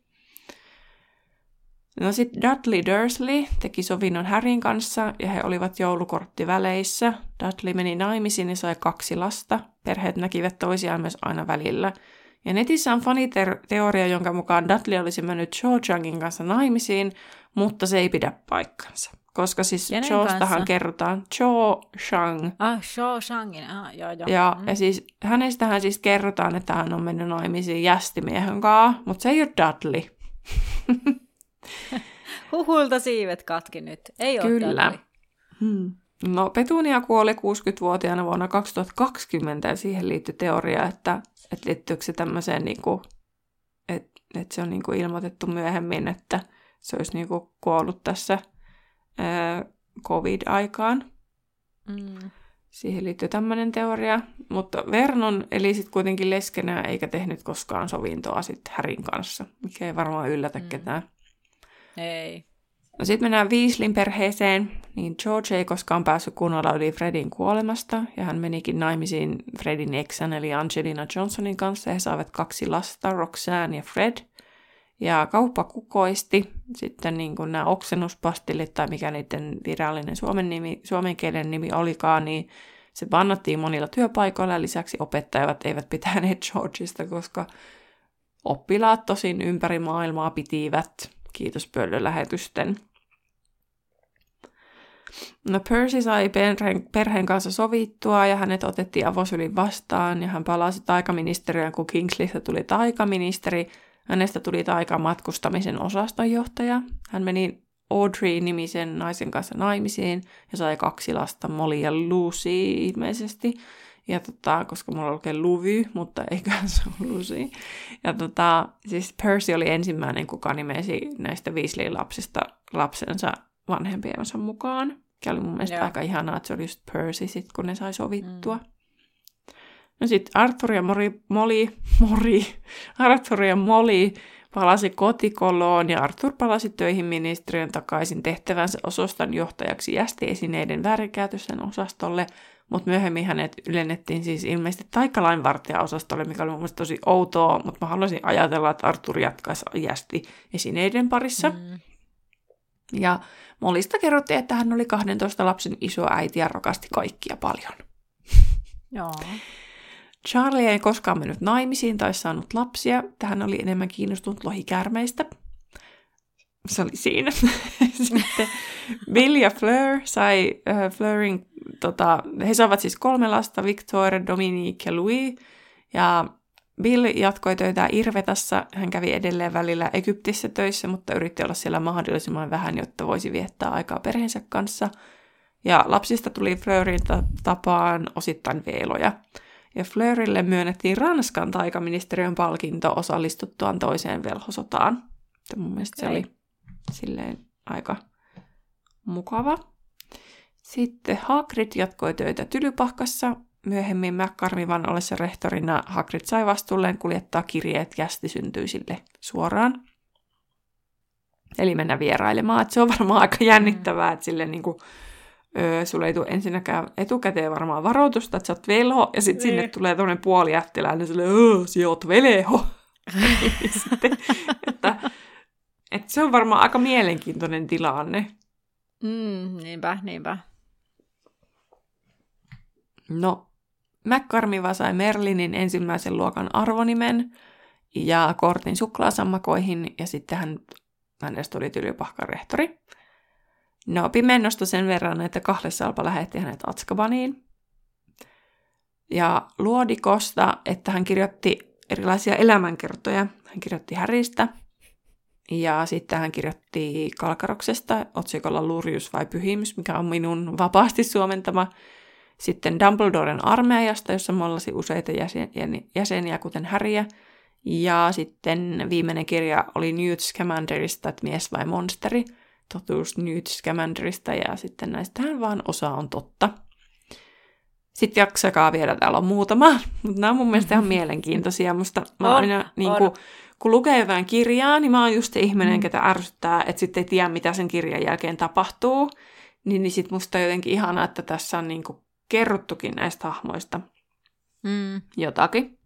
No sitten Dudley Dursley teki sovinnon Harryn kanssa, ja he olivat joulukorttiväleissä. Dudley meni naimisiin ja sai kaksi lasta. Perheet näkivät toisiaan myös aina välillä. Ja netissä on faniteoria, jonka mukaan Dudley olisi mennyt Cho Changin kanssa naimisiin, mutta se ei pidä paikkansa. Koska siis Chostahan kerrotaan Cho Chang. Ah, Cho Changin, ah, joo, joo. Ja, mm. ja siis hänestähän siis kerrotaan, että hän on mennyt naimisiin jästimiehen kanssa, mutta se ei ole Dudley. Huhulta siivet katki nyt. Ei ole Kyllä. Dudley. Hmm. No, Petunia kuoli kuusikymmentävuotiaana vuonna kaksituhattakaksikymmentä, ja siihen liittyy teoria, että, että liittyykö se tämmöiseen, niin kuin, että, että se on niin kuin ilmoitettu myöhemmin, että se olisi niin kuin kuollut tässä ää, covid-aikaan. Mm. Siihen liittyy tämmöinen teoria, mutta Vernon eli sitten kuitenkin leskenä eikä tehnyt koskaan sovintoa sitten Harryn kanssa, mikä ei varmaan yllätä mm. ketään. Ei. No sitten mennään Weasleyn perheeseen, niin George ei koskaan päässyt kunnolla yli Fredin kuolemasta, ja hän menikin naimisiin Fredin eksän eli Angelina Johnsonin kanssa, ja he saivat kaksi lasta, Roxanne ja Fred. Ja kauppa kukoisti, sitten niin kuin nämä oksennuspastillit, tai mikä niiden virallinen suomen, nimi, suomen kielen nimi olikaan, niin se bannattiin monilla työpaikoilla, ja lisäksi opettajat eivät pitäneet Georgeista, koska oppilaat tosin ympäri maailmaa pitivät, kiitos pöllölähetysten. No Percy sai perheen, perheen kanssa sovittua ja hänet otettiin avosylin vastaan ja hän palasi taikaministeriöön, kun Kingsleystä tuli taikaministeri. Hänestä tuli taikamatkustamisen osastonjohtaja. Hän meni Audrey-nimisen naisen kanssa naimisiin ja sai kaksi lasta, Molly ja Lucy ilmeisesti. Ja tota, koska mulla lukee Luvy, mutta eiköhän se ole Lucy. Ja tota, siis Percy oli ensimmäinen, kuka nimesi näistä Weasleyn lapsista lapsensa vanhempiensa mukaan. Ja oli mun mielestä yeah. aika ihanaa, että se oli just Percy sit, kun ne sai sovittua. Mm. No sit Arthur ja Mori, Molly, Mori, Arthur ja Molly palasi kotikoloon ja Arthur palasi töihin ministeriön takaisin tehtävänsä osaston johtajaksi jästiesineiden väärinkäytösten osastolle, mutta myöhemmin hänet ylennettiin siis ilmeisesti taikalainvartijaosastolle, mikä oli mun mielestä tosi outoa, mutta mä haluaisin ajatella, että Arthur jatkaisi jästi esineiden parissa. Mm. Ja Mollista kerrottiin, että hän oli kahdentoista lapsen isoäiti ja rakasti kaikkia paljon. Joo. Charlie ei koskaan mennyt naimisiin tai saanut lapsia. Hän oli enemmän kiinnostunut lohikäärmeistä. Se oli siinä. Sitten Bill ja Fleur sai äh, Fleurin, tota, he saivat siis kolme lasta, Victor, Dominique ja Louis. Ja Bill jatkoi töitä Irvetassa. Hän kävi edelleen välillä Egyptissä töissä, mutta yritti olla siellä mahdollisimman vähän, jotta voisi viettää aikaa perheensä kanssa. Ja lapsista tuli Fleurin tapaan osittain veeloja. Ja Fleurille myönnettiin Ranskan taikaministeriön palkinto osallistuttuaan toiseen velhosotaan. Mun mielestä okay. Se oli silleen aika mukava. Sitten Hagrid jatkoi töitä Tylypahkassa. Myöhemmin McCormivan ollessa rehtorina Hagrid sai vastuulleen kuljettaa kirjeet gästisyntyisille suoraan. Eli mennä vierailemaan. Et se on varmaan aika jännittävää, että silleen niinku, öö, sulle ei tule ensinnäkään etukäteen varmaan varoitusta, että sä oot velho, ja sitten sinne tulee tuollainen puolijättiläinen silleen, öö, sä oot velho. Sitten, että, että se on varmaan aika mielenkiintoinen tilanne. Mm, niinpä, niinpä. No, McCormiva sai Merlinin ensimmäisen luokan arvonimen ja kortin suklaasammakoihin, ja sitten hän, hänestä tuli Tylypahkan rehtori. No, pimennosta sen verran, että Kahlesalpa lähetti hänet Azkabaniin. Ja luodikosta, että hän kirjoitti erilaisia elämänkertoja. Hän kirjoitti Häristä. Ja sitten hän kirjoitti Kalkaroksesta otsikolla Lurius vai Pyhimys, mikä on minun vapaasti suomentama. Sitten Dumbledoren armeijasta, jossa mollasi useita jäseniä, kuten Harryä. Ja sitten viimeinen kirja oli Newt Scamanderista, että mies vai monsteri. Totuus Newt Scamanderista, ja sitten näistähän vaan osa on totta. Sitten jaksakaa vielä, täällä on muutama, mutta nämä on mun mielestä ihan mielenkiintoisia. Musta mä on, aina, niin kun, kun lukee jotain kirjaa, niin mä oon just se ihminen, mm. ketä ärsyttää, että sitten ei tiedä, mitä sen kirjan jälkeen tapahtuu. Niin, niin sitten musta on jotenkin ihanaa, että tässä on niin kun kerrottukin näistä hahmoista mm. jotakin.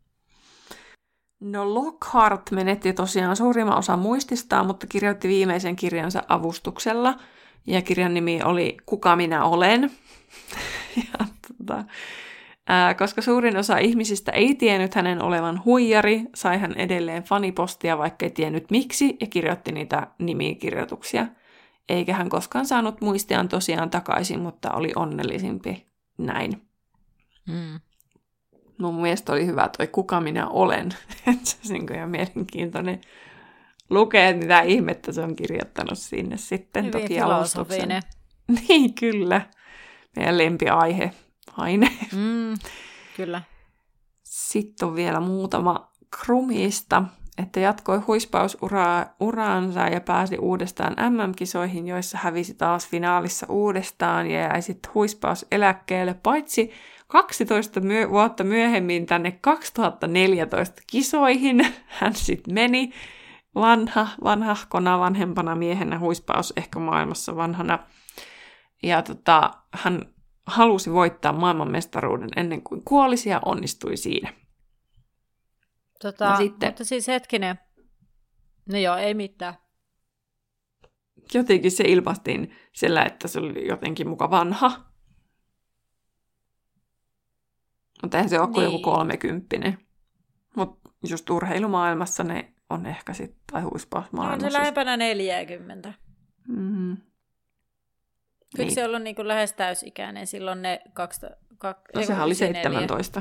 No Lockhart menetti tosiaan suurimman osan muististaan, mutta kirjoitti viimeisen kirjansa avustuksella. Ja kirjan nimi oli Kuka minä olen. ja, tota, ää, koska suurin osa ihmisistä ei tiennyt hänen olevan huijari, sai hän edelleen fanipostia, vaikka ei tiennyt miksi, ja kirjoitti niitä nimikirjoituksia. Eikä hän koskaan saanut muistiaan tosiaan takaisin, mutta oli onnellisimpi näin. Mm. Mun mielestä oli hyvä toi Kuka minä olen. Se on ihan mielenkiintoinen lukea, mitä ihmettä se on kirjoittanut sinne sitten. Hyvin toki filosofinen. Niin, kyllä. Meidän lempiaihe, aine. Mm, kyllä. Sitten on vielä muutama Krumista, että jatkoi huispausuraansa ja pääsi uudestaan M M-kisoihin, joissa hävisi taas finaalissa uudestaan ja jäi sitten huispauseläkkeelle, paitsi kaksitoista myö- vuotta myöhemmin tänne kaksituhattaneljätoista kisoihin. Hän sitten meni vanha, vanhahkona, vanhempana miehenä, huispaus ehkä maailmassa vanhana. Ja tota, hän halusi voittaa maailmanmestaruuden ennen kuin kuolisi ja onnistui siinä. Tota, sitten, mutta siis hetkinen. No joo, ei mitään. Jotenkin se ilmastiin sillä, että se oli jotenkin muka vanha. Mutta eihän se ole niin. Joku kolmekymppinen. Mutta just urheilumaailmassa ne on ehkä sitten, tai huispausmaailmassa. No on se lähempänä neljäkymmentä. Mm-hmm. Eikö niin. Se ollut niin kuin lähes täysikäinen silloin ne kaksi... kaksi no sehän oli seitsemäntoista.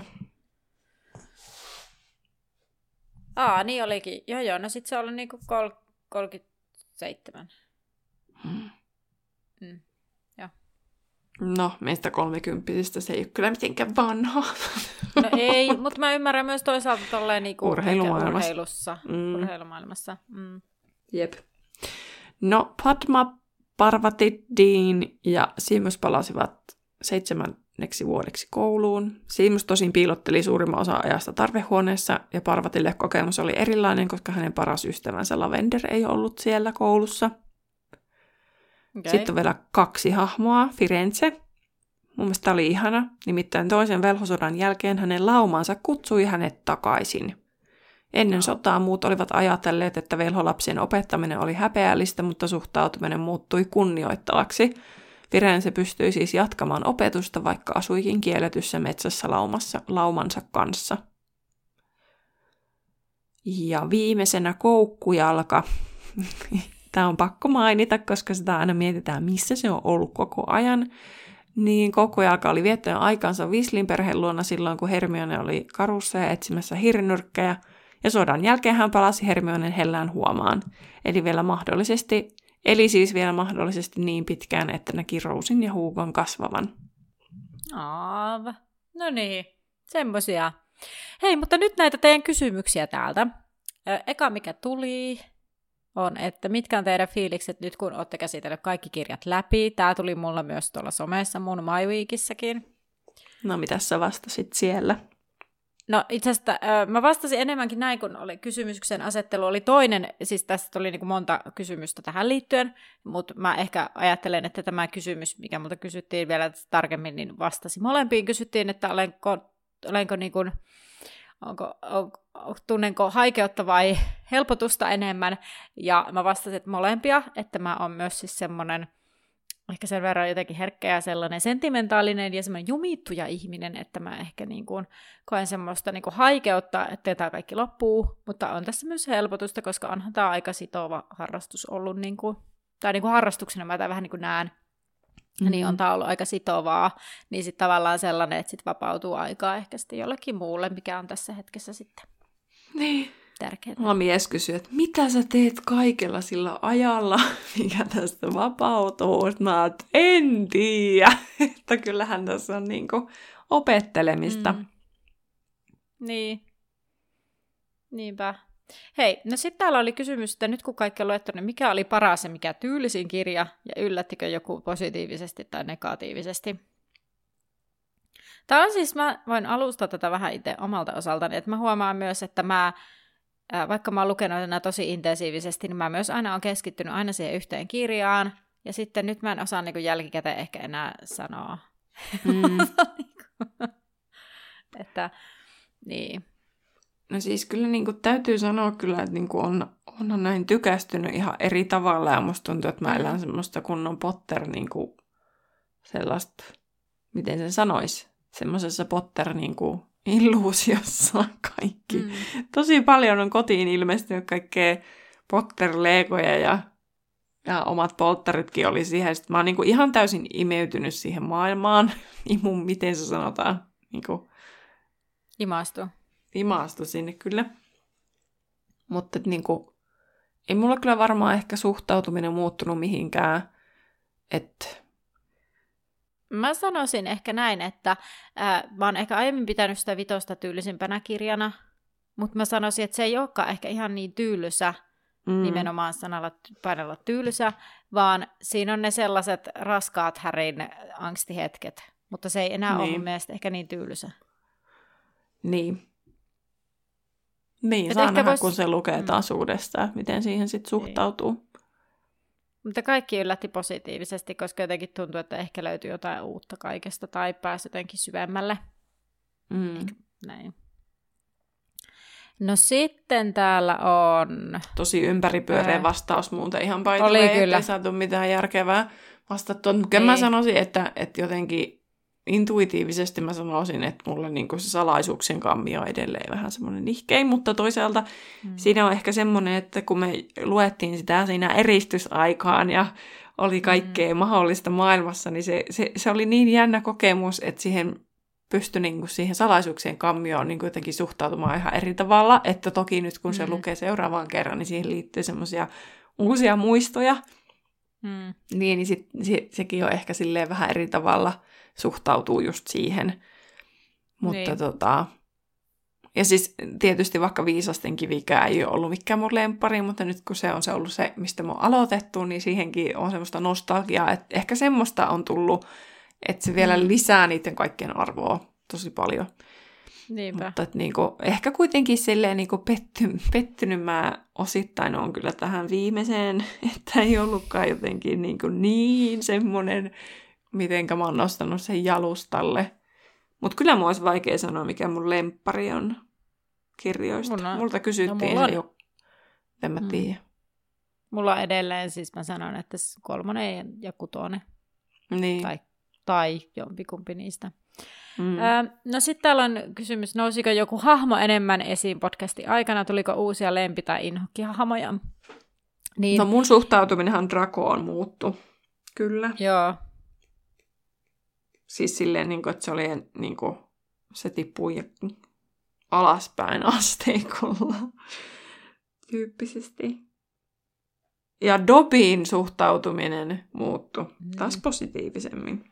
Aa, niin olikin. Joo, joo. No sit se oli niinku kol- kolmekymmentäseitsemän. Hmm. Mm. Joo. No, meistä kolmekymppisistä se ei ole kyllä mitenkään vanha. No ei, mutta mä ymmärrän myös toisaalta tolleen niinku urheilumaailmassa. Urheilussa. Mm. Urheilumaailmassa. Mm. Jep. No, Padma, Parvati, Dean ja Seamus palasivat seitsemänneksi vuodeksi kouluun. Seamus tosin piilotteli suurimman osa ajasta tarvehuoneessa, ja Parvatille kokemus oli erilainen, koska hänen paras ystävänsä Lavender ei ollut siellä koulussa. Okay. Sitten on vielä kaksi hahmoa, Firenze. Mun mielestä tämä oli ihana, nimittäin toisen velhosodan jälkeen hänen laumansa kutsui hänet takaisin. Ennen no. sotaa muut olivat ajatelleet, että velholapsien opettaminen oli häpeällistä, mutta suhtautuminen muuttui kunnioittavaksi. Firenze pystyi siis jatkamaan opetusta, vaikka asuikin kielletyssä metsässä laumassa, laumansa kanssa. Ja viimeisenä koukkujalka. Tämä on pakko mainita, koska sitä aina mietitään, missä se on ollut koko ajan. Niin koukkujalka oli viettänyt aikansa Weasleyn perheen luona silloin, kun Hermione oli karussa ja etsimässä hirnyrkkejä. Ja sodan jälkeen hän palasi Hermionen hellään huomaan. Eli vielä mahdollisesti, eli siis vielä mahdollisesti niin pitkään, että näki Rosen ja Hugon kasvavan. Aava. No niin, semmosia. Hei, mutta nyt näitä teidän kysymyksiä täältä. Eka mikä tuli on, että mitkä on teidän fiilikset nyt, kun olette käsitellyt kaikki kirjat läpi. Tämä tuli mulla myös tuolla somessa mun My Weekissäkin. No mitä sä vastasit siellä? No itse asiassa äh, mä vastasin enemmänkin näin, kun oli kysymyksen asettelu oli toinen, siis tästä tuli niin kuin monta kysymystä tähän liittyen, mutta mä ehkä ajattelen, että tämä kysymys, mikä multa kysyttiin vielä tarkemmin, niin vastasi molempiin. Kysyttiin, että olenko, olenko niin kuin, onko, on, tunnenko haikeutta vai helpotusta enemmän, ja mä vastasin, että molempia, että mä oon myös siis semmoinen, ehkä sen verran jotenkin herkkä ja sellainen sentimentaalinen ja semmoinen jumittuja ihminen, että mä ehkä niin kuin koen semmoista niin kuin haikeutta, että tämä kaikki loppuu, mutta on tässä myös helpotusta, koska onhan tämä aika sitova harrastus ollut, niin kuin, tai niin kuin harrastuksena mä tämän vähän niin kuin näen, mm-hmm. niin on tämä ollut aika sitovaa, niin sitten tavallaan sellainen, että sitten vapautuu aikaa ehkä sitten jollekin muulle, mikä on tässä hetkessä sitten niin tärkeää. Mulla mies kysyi, että mitä sä teet kaikella sillä ajalla, mikä tästä vapautuu? Mä oon, en tiedä, että kyllähän tässä on niinku opettelemista. Mm. Niin. Niinpä. Hei, no sitten täällä oli kysymys, että nyt kun kaikki on luettu, niin mikä oli paras ja mikä tyylisin kirja, ja yllättikö joku positiivisesti tai negatiivisesti? Tämä on siis, mä voin alustaa tätä vähän itse omalta osaltani, että mä huomaan myös, että mä, vaikka mä oon lukenut nämä tosi intensiivisesti, niin mä myös aina oon keskittynyt aina siihen yhteen kirjaan, ja sitten nyt mä en osaa niin kuin jälkikäteen ehkä enää sanoa. Mm. että, niin. No siis kyllä niin kuin täytyy sanoa kyllä, että niin kuin on, onhan näin tykästynyt ihan eri tavalla, ja musta tuntuu, että mä elän semmoista kunnon Potter niin kuin sellaista, miten sen sanoisi, semmoisessa Potter niin kuin illuusiossa kaikki. Mm. Tosi paljon on kotiin ilmestynyt kaikkea Potter-legoja ja, ja omat polttaritkin oli siihen. Sitten mä oon niin kuin ihan täysin imeytynyt siihen maailmaan. Imun, miten se sanotaan? Niin kuin Imastu. Imastu sinne kyllä. Mutta niin kuin, ei mulla kyllä varmaan ehkä suhtautuminen muuttunut mihinkään. Että mä sanoisin ehkä näin, että ää, mä oon ehkä aiemmin pitänyt sitä vitosta tyylisimpänä kirjana, mutta mä sanoisin, että se ei olekaan ehkä ihan niin tyylysä, mm. nimenomaan sanalla painella tyylysä, vaan siinä on ne sellaiset raskaat Harryn angstihetket, mutta se ei enää niin. ole mun mielestä ehkä niin tyylysä. Niin. Niin, saa nähdä, vois kun se lukee taas mm. uudestaan, miten siihen sitten suhtautuu. Niin. Mutta kaikki yllätti positiivisesti, koska jotenkin tuntuu, että ehkä löytyy jotain uutta kaikesta tai pääsi jotenkin syvemmälle. Mm. Eikä, näin. No sitten täällä on tosi ympäripyöreä Ää... vastaus muuten ihan paitsi, ei saatu mitään järkevää vastattua. Mutta niin. Mä sanoisin, että, että jotenkin intuitiivisesti mä sanoisin, että mulle niinku se salaisuuksien kammio on edelleen vähän semmoinen nihkein, mutta toisaalta mm. siinä on ehkä semmoinen, että kun me luettiin sitä siinä eristysaikaan ja oli kaikkea mm. mahdollista maailmassa, niin se, se, se oli niin jännä kokemus, että siihen pystyi niinku siihen salaisuuksien kammioon niinku jotenkin suhtautumaan ihan eri tavalla, että toki nyt kun se mm. lukee seuraavan kerran, niin siihen liittyy semmoisia uusia muistoja, mm. niin, niin sit, se, sekin on ehkä silleen vähän eri tavalla suhtautuu just siihen. Mutta niin. tota, ja siis tietysti vaikka Viisasten kivikään ei ole ollut mikään mun lemppari, mutta nyt kun se on se ollut se, mistä mä oon aloitettu, niin siihenkin on semmoista nostalgiaa, että ehkä semmoista on tullut, että se vielä lisää niiden kaikkien arvoa tosi paljon. Niinpä. Mutta että niinku, ehkä kuitenkin silleen niinku petty, pettynyt mä osittain on kyllä tähän viimeiseen, että ei ollutkaan jotenkin niinku niin semmoinen, mitenkä mä oon nostanut sen jalustalle. Mutta kyllä mua olisi vaikea sanoa, mikä mun lemppari on. kirjoista? Mulla, Multa kysyttiin no se jo. En mä mm. tiedä. Mulla on edelleen, siis mä sanon, että kolmonen ja kutonen. Niin. Tai, tai jompikumpi niistä. Mm. Öö, no sitten täällä on kysymys, nousiko joku hahmo enemmän esiin podcastin aikana? Tuliko uusia lempi- tai inhokkihahmoja? Niin. No mun suhtautuminenhan Dracoon muuttu. Kyllä. Joo. Siis silleen, niin kuin, että se oli niin kuin, se tippui alaspäin asteikolla tyyppisesti. Ja Dobin suhtautuminen muuttui taas positiivisemmin.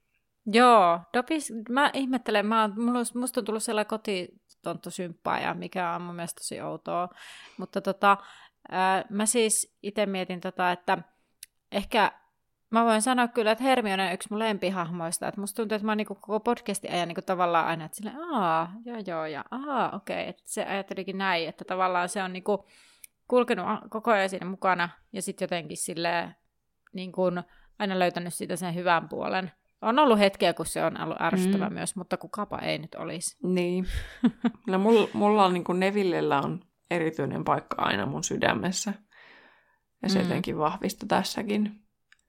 Joo, Dobis, mä ihmettelen, mä, mulla, musta on tullut sellainen kotitonttusymppaaja, mikä on mun mielestä tosi outoa. Mutta tota, ää, mä siis itse mietin, tota, että ehkä mä voin sanoa kyllä, että Hermione on yksi mun lempihahmoista. Että musta tuntuu, että mä oon niinku koko podcastin ajan niinku tavallaan aina, että silleen, aah, joo joo, ja aah, okei. Okay. Että se ajattelikin näin, että tavallaan se on niinku kulkenut koko ajan siinä mukana, ja sitten jotenkin silleen, niin kuin aina löytänyt siitä sen hyvän puolen. On ollut hetkiä, kun se on ollut ärsyttävä mm. myös, mutta kukapa ei nyt olisi. Niin. No mulla, mulla on niin kuin Nevillellä on erityinen paikka aina mun sydämessä. Ja se mm. jotenkin vahvistui tässäkin.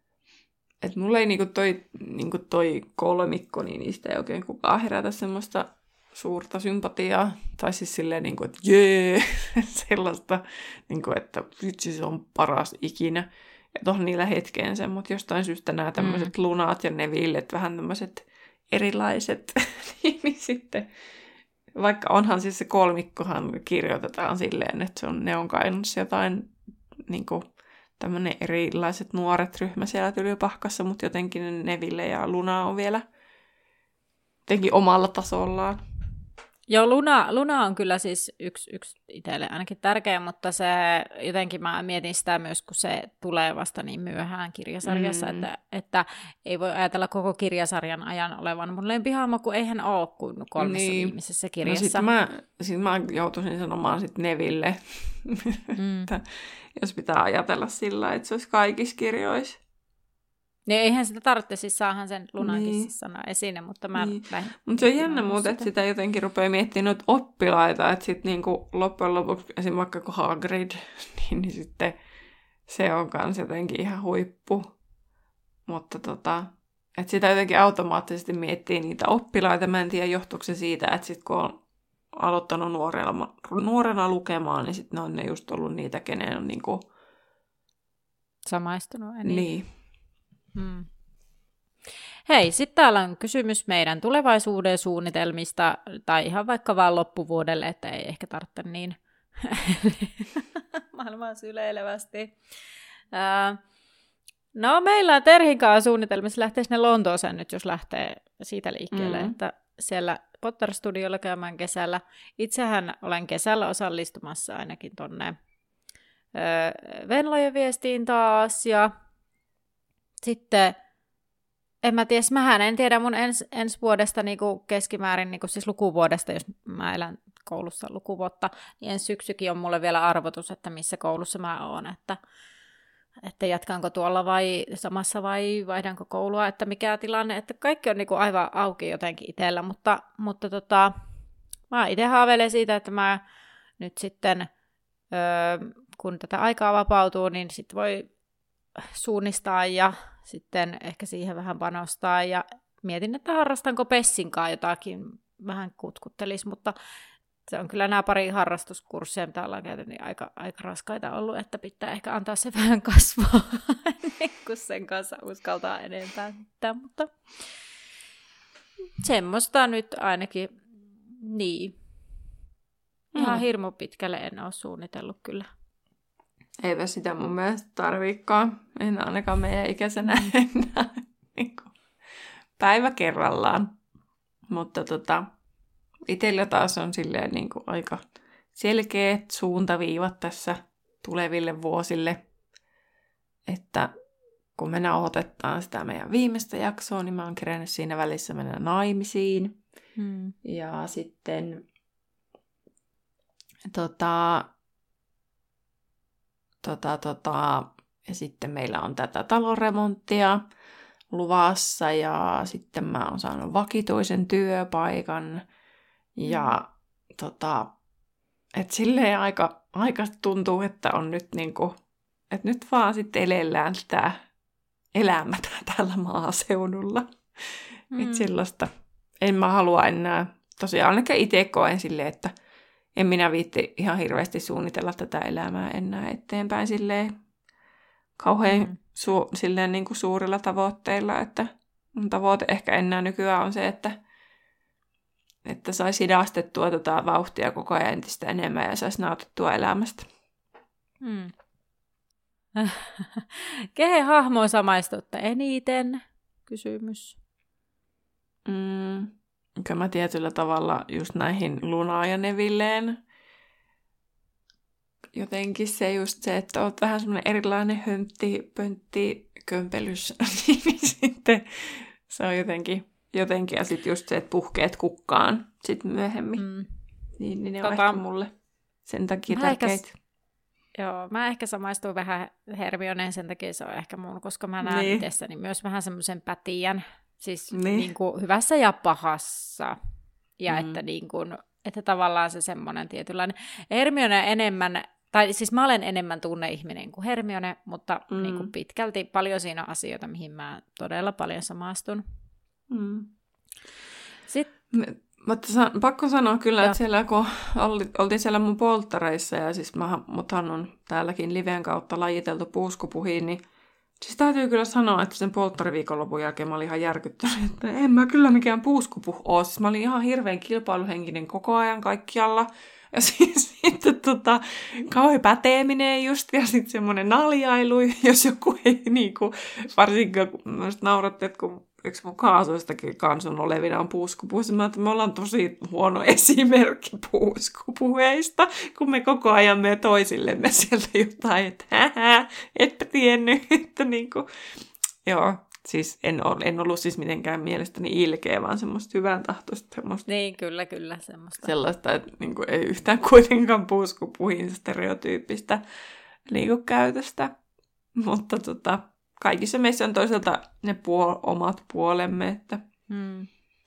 Että mulla ei niinku toi, niinku toi kolmikko, niin niistä ei oikein kukaan herätä semmoista suurta sympatiaa. Tai siis silleen, niinku, että jee, sellaista, niinku, että vitsi se on paras ikinä. Että on niillä hetkeen sen, mutta jostain syystä nämä tämmöiset mm. Lunat ja Nevillet, vähän tämmöiset erilaiset, niin sitten, vaikka onhan siis se kolmikkohan kirjoitetaan silleen, että se on, ne on kainassa jotain, niin kuin tämmöinen erilaiset nuoret ryhmä siellä Tylypahkassa, mutta jotenkin Neville ja Luna on vielä jotenkin omalla tasollaan. Joo, Luna, Luna on kyllä siis yksi, yksi itselle ainakin tärkeä, mutta se jotenkin mä mietin sitä myös, kun se tulee vasta niin myöhään kirjasarjassa, mm. että, että ei voi ajatella koko kirjasarjan ajan olevan mun lempihahmo, kun eihän ole kuin kolmessa niin. viimeisessä kirjassa. No sit mä, sit mä joutuisin sanomaan sit Neville, mm. että jos pitää ajatella sillä, että se olisi kaikissa kirjoissa. Niin eihän sitä tarvitse, siis saahan sen Lunankin niin. siis sanoa esine, mutta mä niin. lähdin. Mutta se on jännä muuten, että sitä jotenkin rupeaa miettimään noita oppilaita, että sitten niinku loppujen lopuksi esimerkiksi vaikka kun Hagrid, niin, niin sitten se on kans jotenkin ihan huippu. Mutta tota, että sitä jotenkin automaattisesti miettii niitä oppilaita. Mä en tiedä, johtuuko se siitä, että sitten kun on aloittanut nuorena, nuorena lukemaan, niin sitten ne on ne just ollut niitä, kenen on niinku samaistunut eniten. Niin. Hmm. Hei, sitten täällä on kysymys meidän tulevaisuuden suunnitelmista, tai ihan vaikka vaan loppuvuodelle, että ei ehkä tarvitse niin maailman syleilevästi. Uh, no, meillä on Terhin kanssa suunnitelmissa lähteä sinne Lontooseen nyt, jos lähtee siitä liikkeelle, mm-hmm. että siellä Potter-studiolla käymään kesällä. Itsehän olen kesällä osallistumassa ainakin tonne uh, Venlojen viestiin taas, ja sitten, en mä tiedä, mähän en tiedä mun ens, ensi vuodesta niin kuin keskimäärin, niin kuin siis lukuvuodesta, jos mä elän koulussa lukuvuotta, niin ensi syksykin on mulle vielä arvotus, että missä koulussa mä oon, että, että jatkanko tuolla vai samassa vai vaihdanko koulua, että mikä tilanne, että kaikki on niin kuin aivan auki jotenkin itsellä, mutta, mutta tota, mä itse haaveilen siitä, että mä nyt sitten, öö, kun tätä aikaa vapautuu, niin sit voi suunnistaa ja sitten ehkä siihen vähän panostaa ja mietin, että harrastanko Pessinkaan jotakin, vähän kutkuttelisi, mutta se on kyllä nämä pari harrastuskursseja, mitä ollaan käyty, niin aika, aika raskaita ollut, että pitää ehkä antaa se vähän kasvaa, niin kun sen kanssa uskaltaa enempää, mutta semmoista nyt ainakin, niin, ihan mm. hirmu pitkälle en ole suunnitellut kyllä. Eipä sitä mun mielestä tarviikaan. En ainakaan meidän ikäisenä enää. Päivä kerrallaan. Mutta tota, itsellä taas on silleen niin kuin aika selkeät suuntaviivat tässä tuleville vuosille. Että kun me nauhoitetaan sitä meidän viimeistä jaksoa, niin mä oon kerännyt siinä välissä mennä naimisiin. Hmm. Ja sitten tota... Tota, tota, ja sitten meillä on tätä talonremonttia luvassa ja sitten mä oon saanut vakituisen työpaikan ja mm. tota, et silleen aika, aika tuntuu, että on nyt niinku, että nyt vaan sitten elellään sitä elämää täällä maaseudulla. Mm. Että sellaista en mä halua enää, tosiaan ainakaan itse koen silleen, että en minä viitti ihan hirveästi suunnitella tätä elämää enää eteenpäin silleen kauhean mm. su, silleen niin kuin suurilla tavoitteilla, että mun tavoite ehkä enää nykyään on se, että, että saisi hidastettua tätä vauhtia koko ajan entistä enemmän ja saisi nautittua elämästä. Mm. Kehen hahmoon samaistutte eniten? Kysymys. Mm. Kyllä mä tietyllä tavalla just näihin Lunaan ja Nevilleen. Jotenkin se just se, että oot vähän semmoinen erilainen höntti, pöntti, kömpelys. Niin sitten se on jotenkin, jotenkin. Ja sitten just se, että puhkeet kukkaan sit myöhemmin. Mm. Niin, niin ne tota, on ehkä mulle sen takia tärkeitä. Ehkä, joo, mä ehkä samaistuin vähän Hermioneen, sen takia se on ehkä mun, koska mä näen niin. itsessäni myös vähän semmoisen pätijän. Siis niin. Niin kuin hyvässä ja pahassa. Ja mm. että, niin kuin, että tavallaan se semmoinen tietynlainen. Hermione enemmän, tai siis mä olen enemmän tunneihminen kuin Hermione, mutta mm. niin kuin pitkälti paljon siinä on asioita, mihin mä todella paljon samastun. Mm. Sitten, mutta san, pakko sanoa kyllä, että siellä kun oli, oltiin siellä mun polttareissa, ja siis mä, muthan on täälläkin liven kautta lajiteltu puuskupuhiin, niin siis täytyy kyllä sanoa, että sen polttariviikonlopun jälkeen mä olin ihan järkyttynyt, että en mä kyllä mikään puuskupuh ole. Siis mä olin ihan hirveän kilpailuhenkinen koko ajan kaikkialla. Ja siis sitten tota, kauhean päteeminen just, ja sitten semmoinen naljailu, jos joku ei niinku, varsinkin kun mä nauratti, että kun yksi mun kaasuistakin kansun olevina on puuskupuheista, mä että me ollaan tosi huono esimerkki puuskupuheista, kun me koko ajan me toisillemme sieltä jotain, että hähä, etpä tiennyt, että niinku, joo. Siis en, ole, en ollut siis mitenkään mielestäni ilkeä, vaan semmoista hyvän tahtoista. Semmoista, niin, kyllä, kyllä. Semmoista. Sellaista, että niin kuin, ei yhtään kuitenkaan puuskupuhin stereotyyppistä liikukäytöstä. Mutta tota, kaikissa meissä on toisaalta ne puol- omat puolemme. Että... Hmm.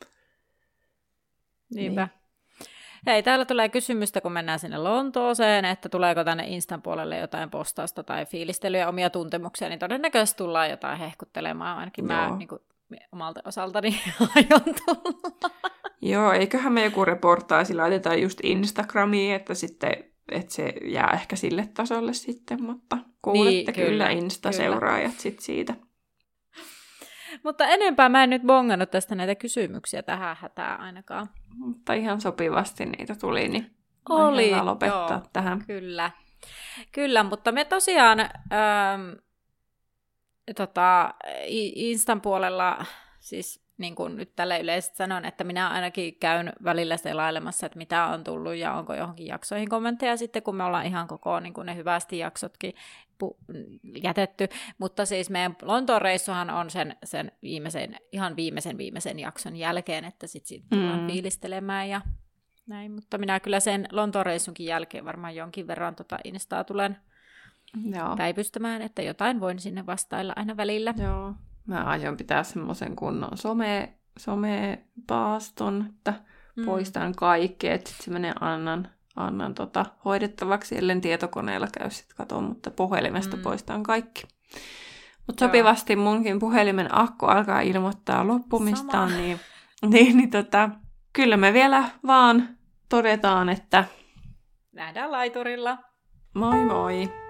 Niinpä. Niin. Hei, täällä tulee kysymystä, kun mennään sinne Lontooseen, että tuleeko tänne Instan puolelle jotain postausta tai fiilistelyä omia tuntemuksia, niin todennäköisesti tullaan jotain hehkuttelemaan, ainakin Joo. mä niin kuin, omalta osaltani aion tulla. Joo, eiköhän me joku reportaasi laitetaan just Instagramiin, että, sitten, että se jää ehkä sille tasolle sitten, mutta kuulette niin, kyllä, kyllä Insta-seuraajat sit siitä. Mutta enempää mä en nyt bongannut tästä näitä kysymyksiä tähän hätään ainakaan. Mutta ihan sopivasti niitä tuli, niin oli hyvä lopettaa joo, tähän. Kyllä. Kyllä, mutta me tosiaan ähm, tota, Instan puolella, siis niin kuin nyt tälle yleisesti sanon, että minä ainakin käyn välillä selailemassa, että mitä on tullut ja onko johonkin jaksoihin kommentteja sitten, kun me ollaan ihan koko niin kuin ne hyvästi jaksotkin pu- jätetty. Mutta siis meidän Lontoon reissuhan on sen, sen viimeisen, ihan viimeisen viimeisen jakson jälkeen, että sitten siitä tullaan mm. fiilistelemään ja näin. Mutta minä kyllä sen Lontoon reissunkin jälkeen varmaan jonkin verran tota Instaa tulen Joo. päivystämään, että jotain voin sinne vastailla aina välillä. Joo. Mä aion pitää semmoisen kunnon some, some-paaston, että mm. poistan kaikki, että sitten semmoinen annan, annan tota hoidettavaksi, ellen tietokoneella käy sitten katon, mutta puhelimesta mm. poistan kaikki. Mutta sopivasti munkin puhelimen akku alkaa ilmoittaa loppumistaan, niin, niin, niin tota, kyllä me vielä vaan todetaan, että nähdään laiturilla. Moi moi!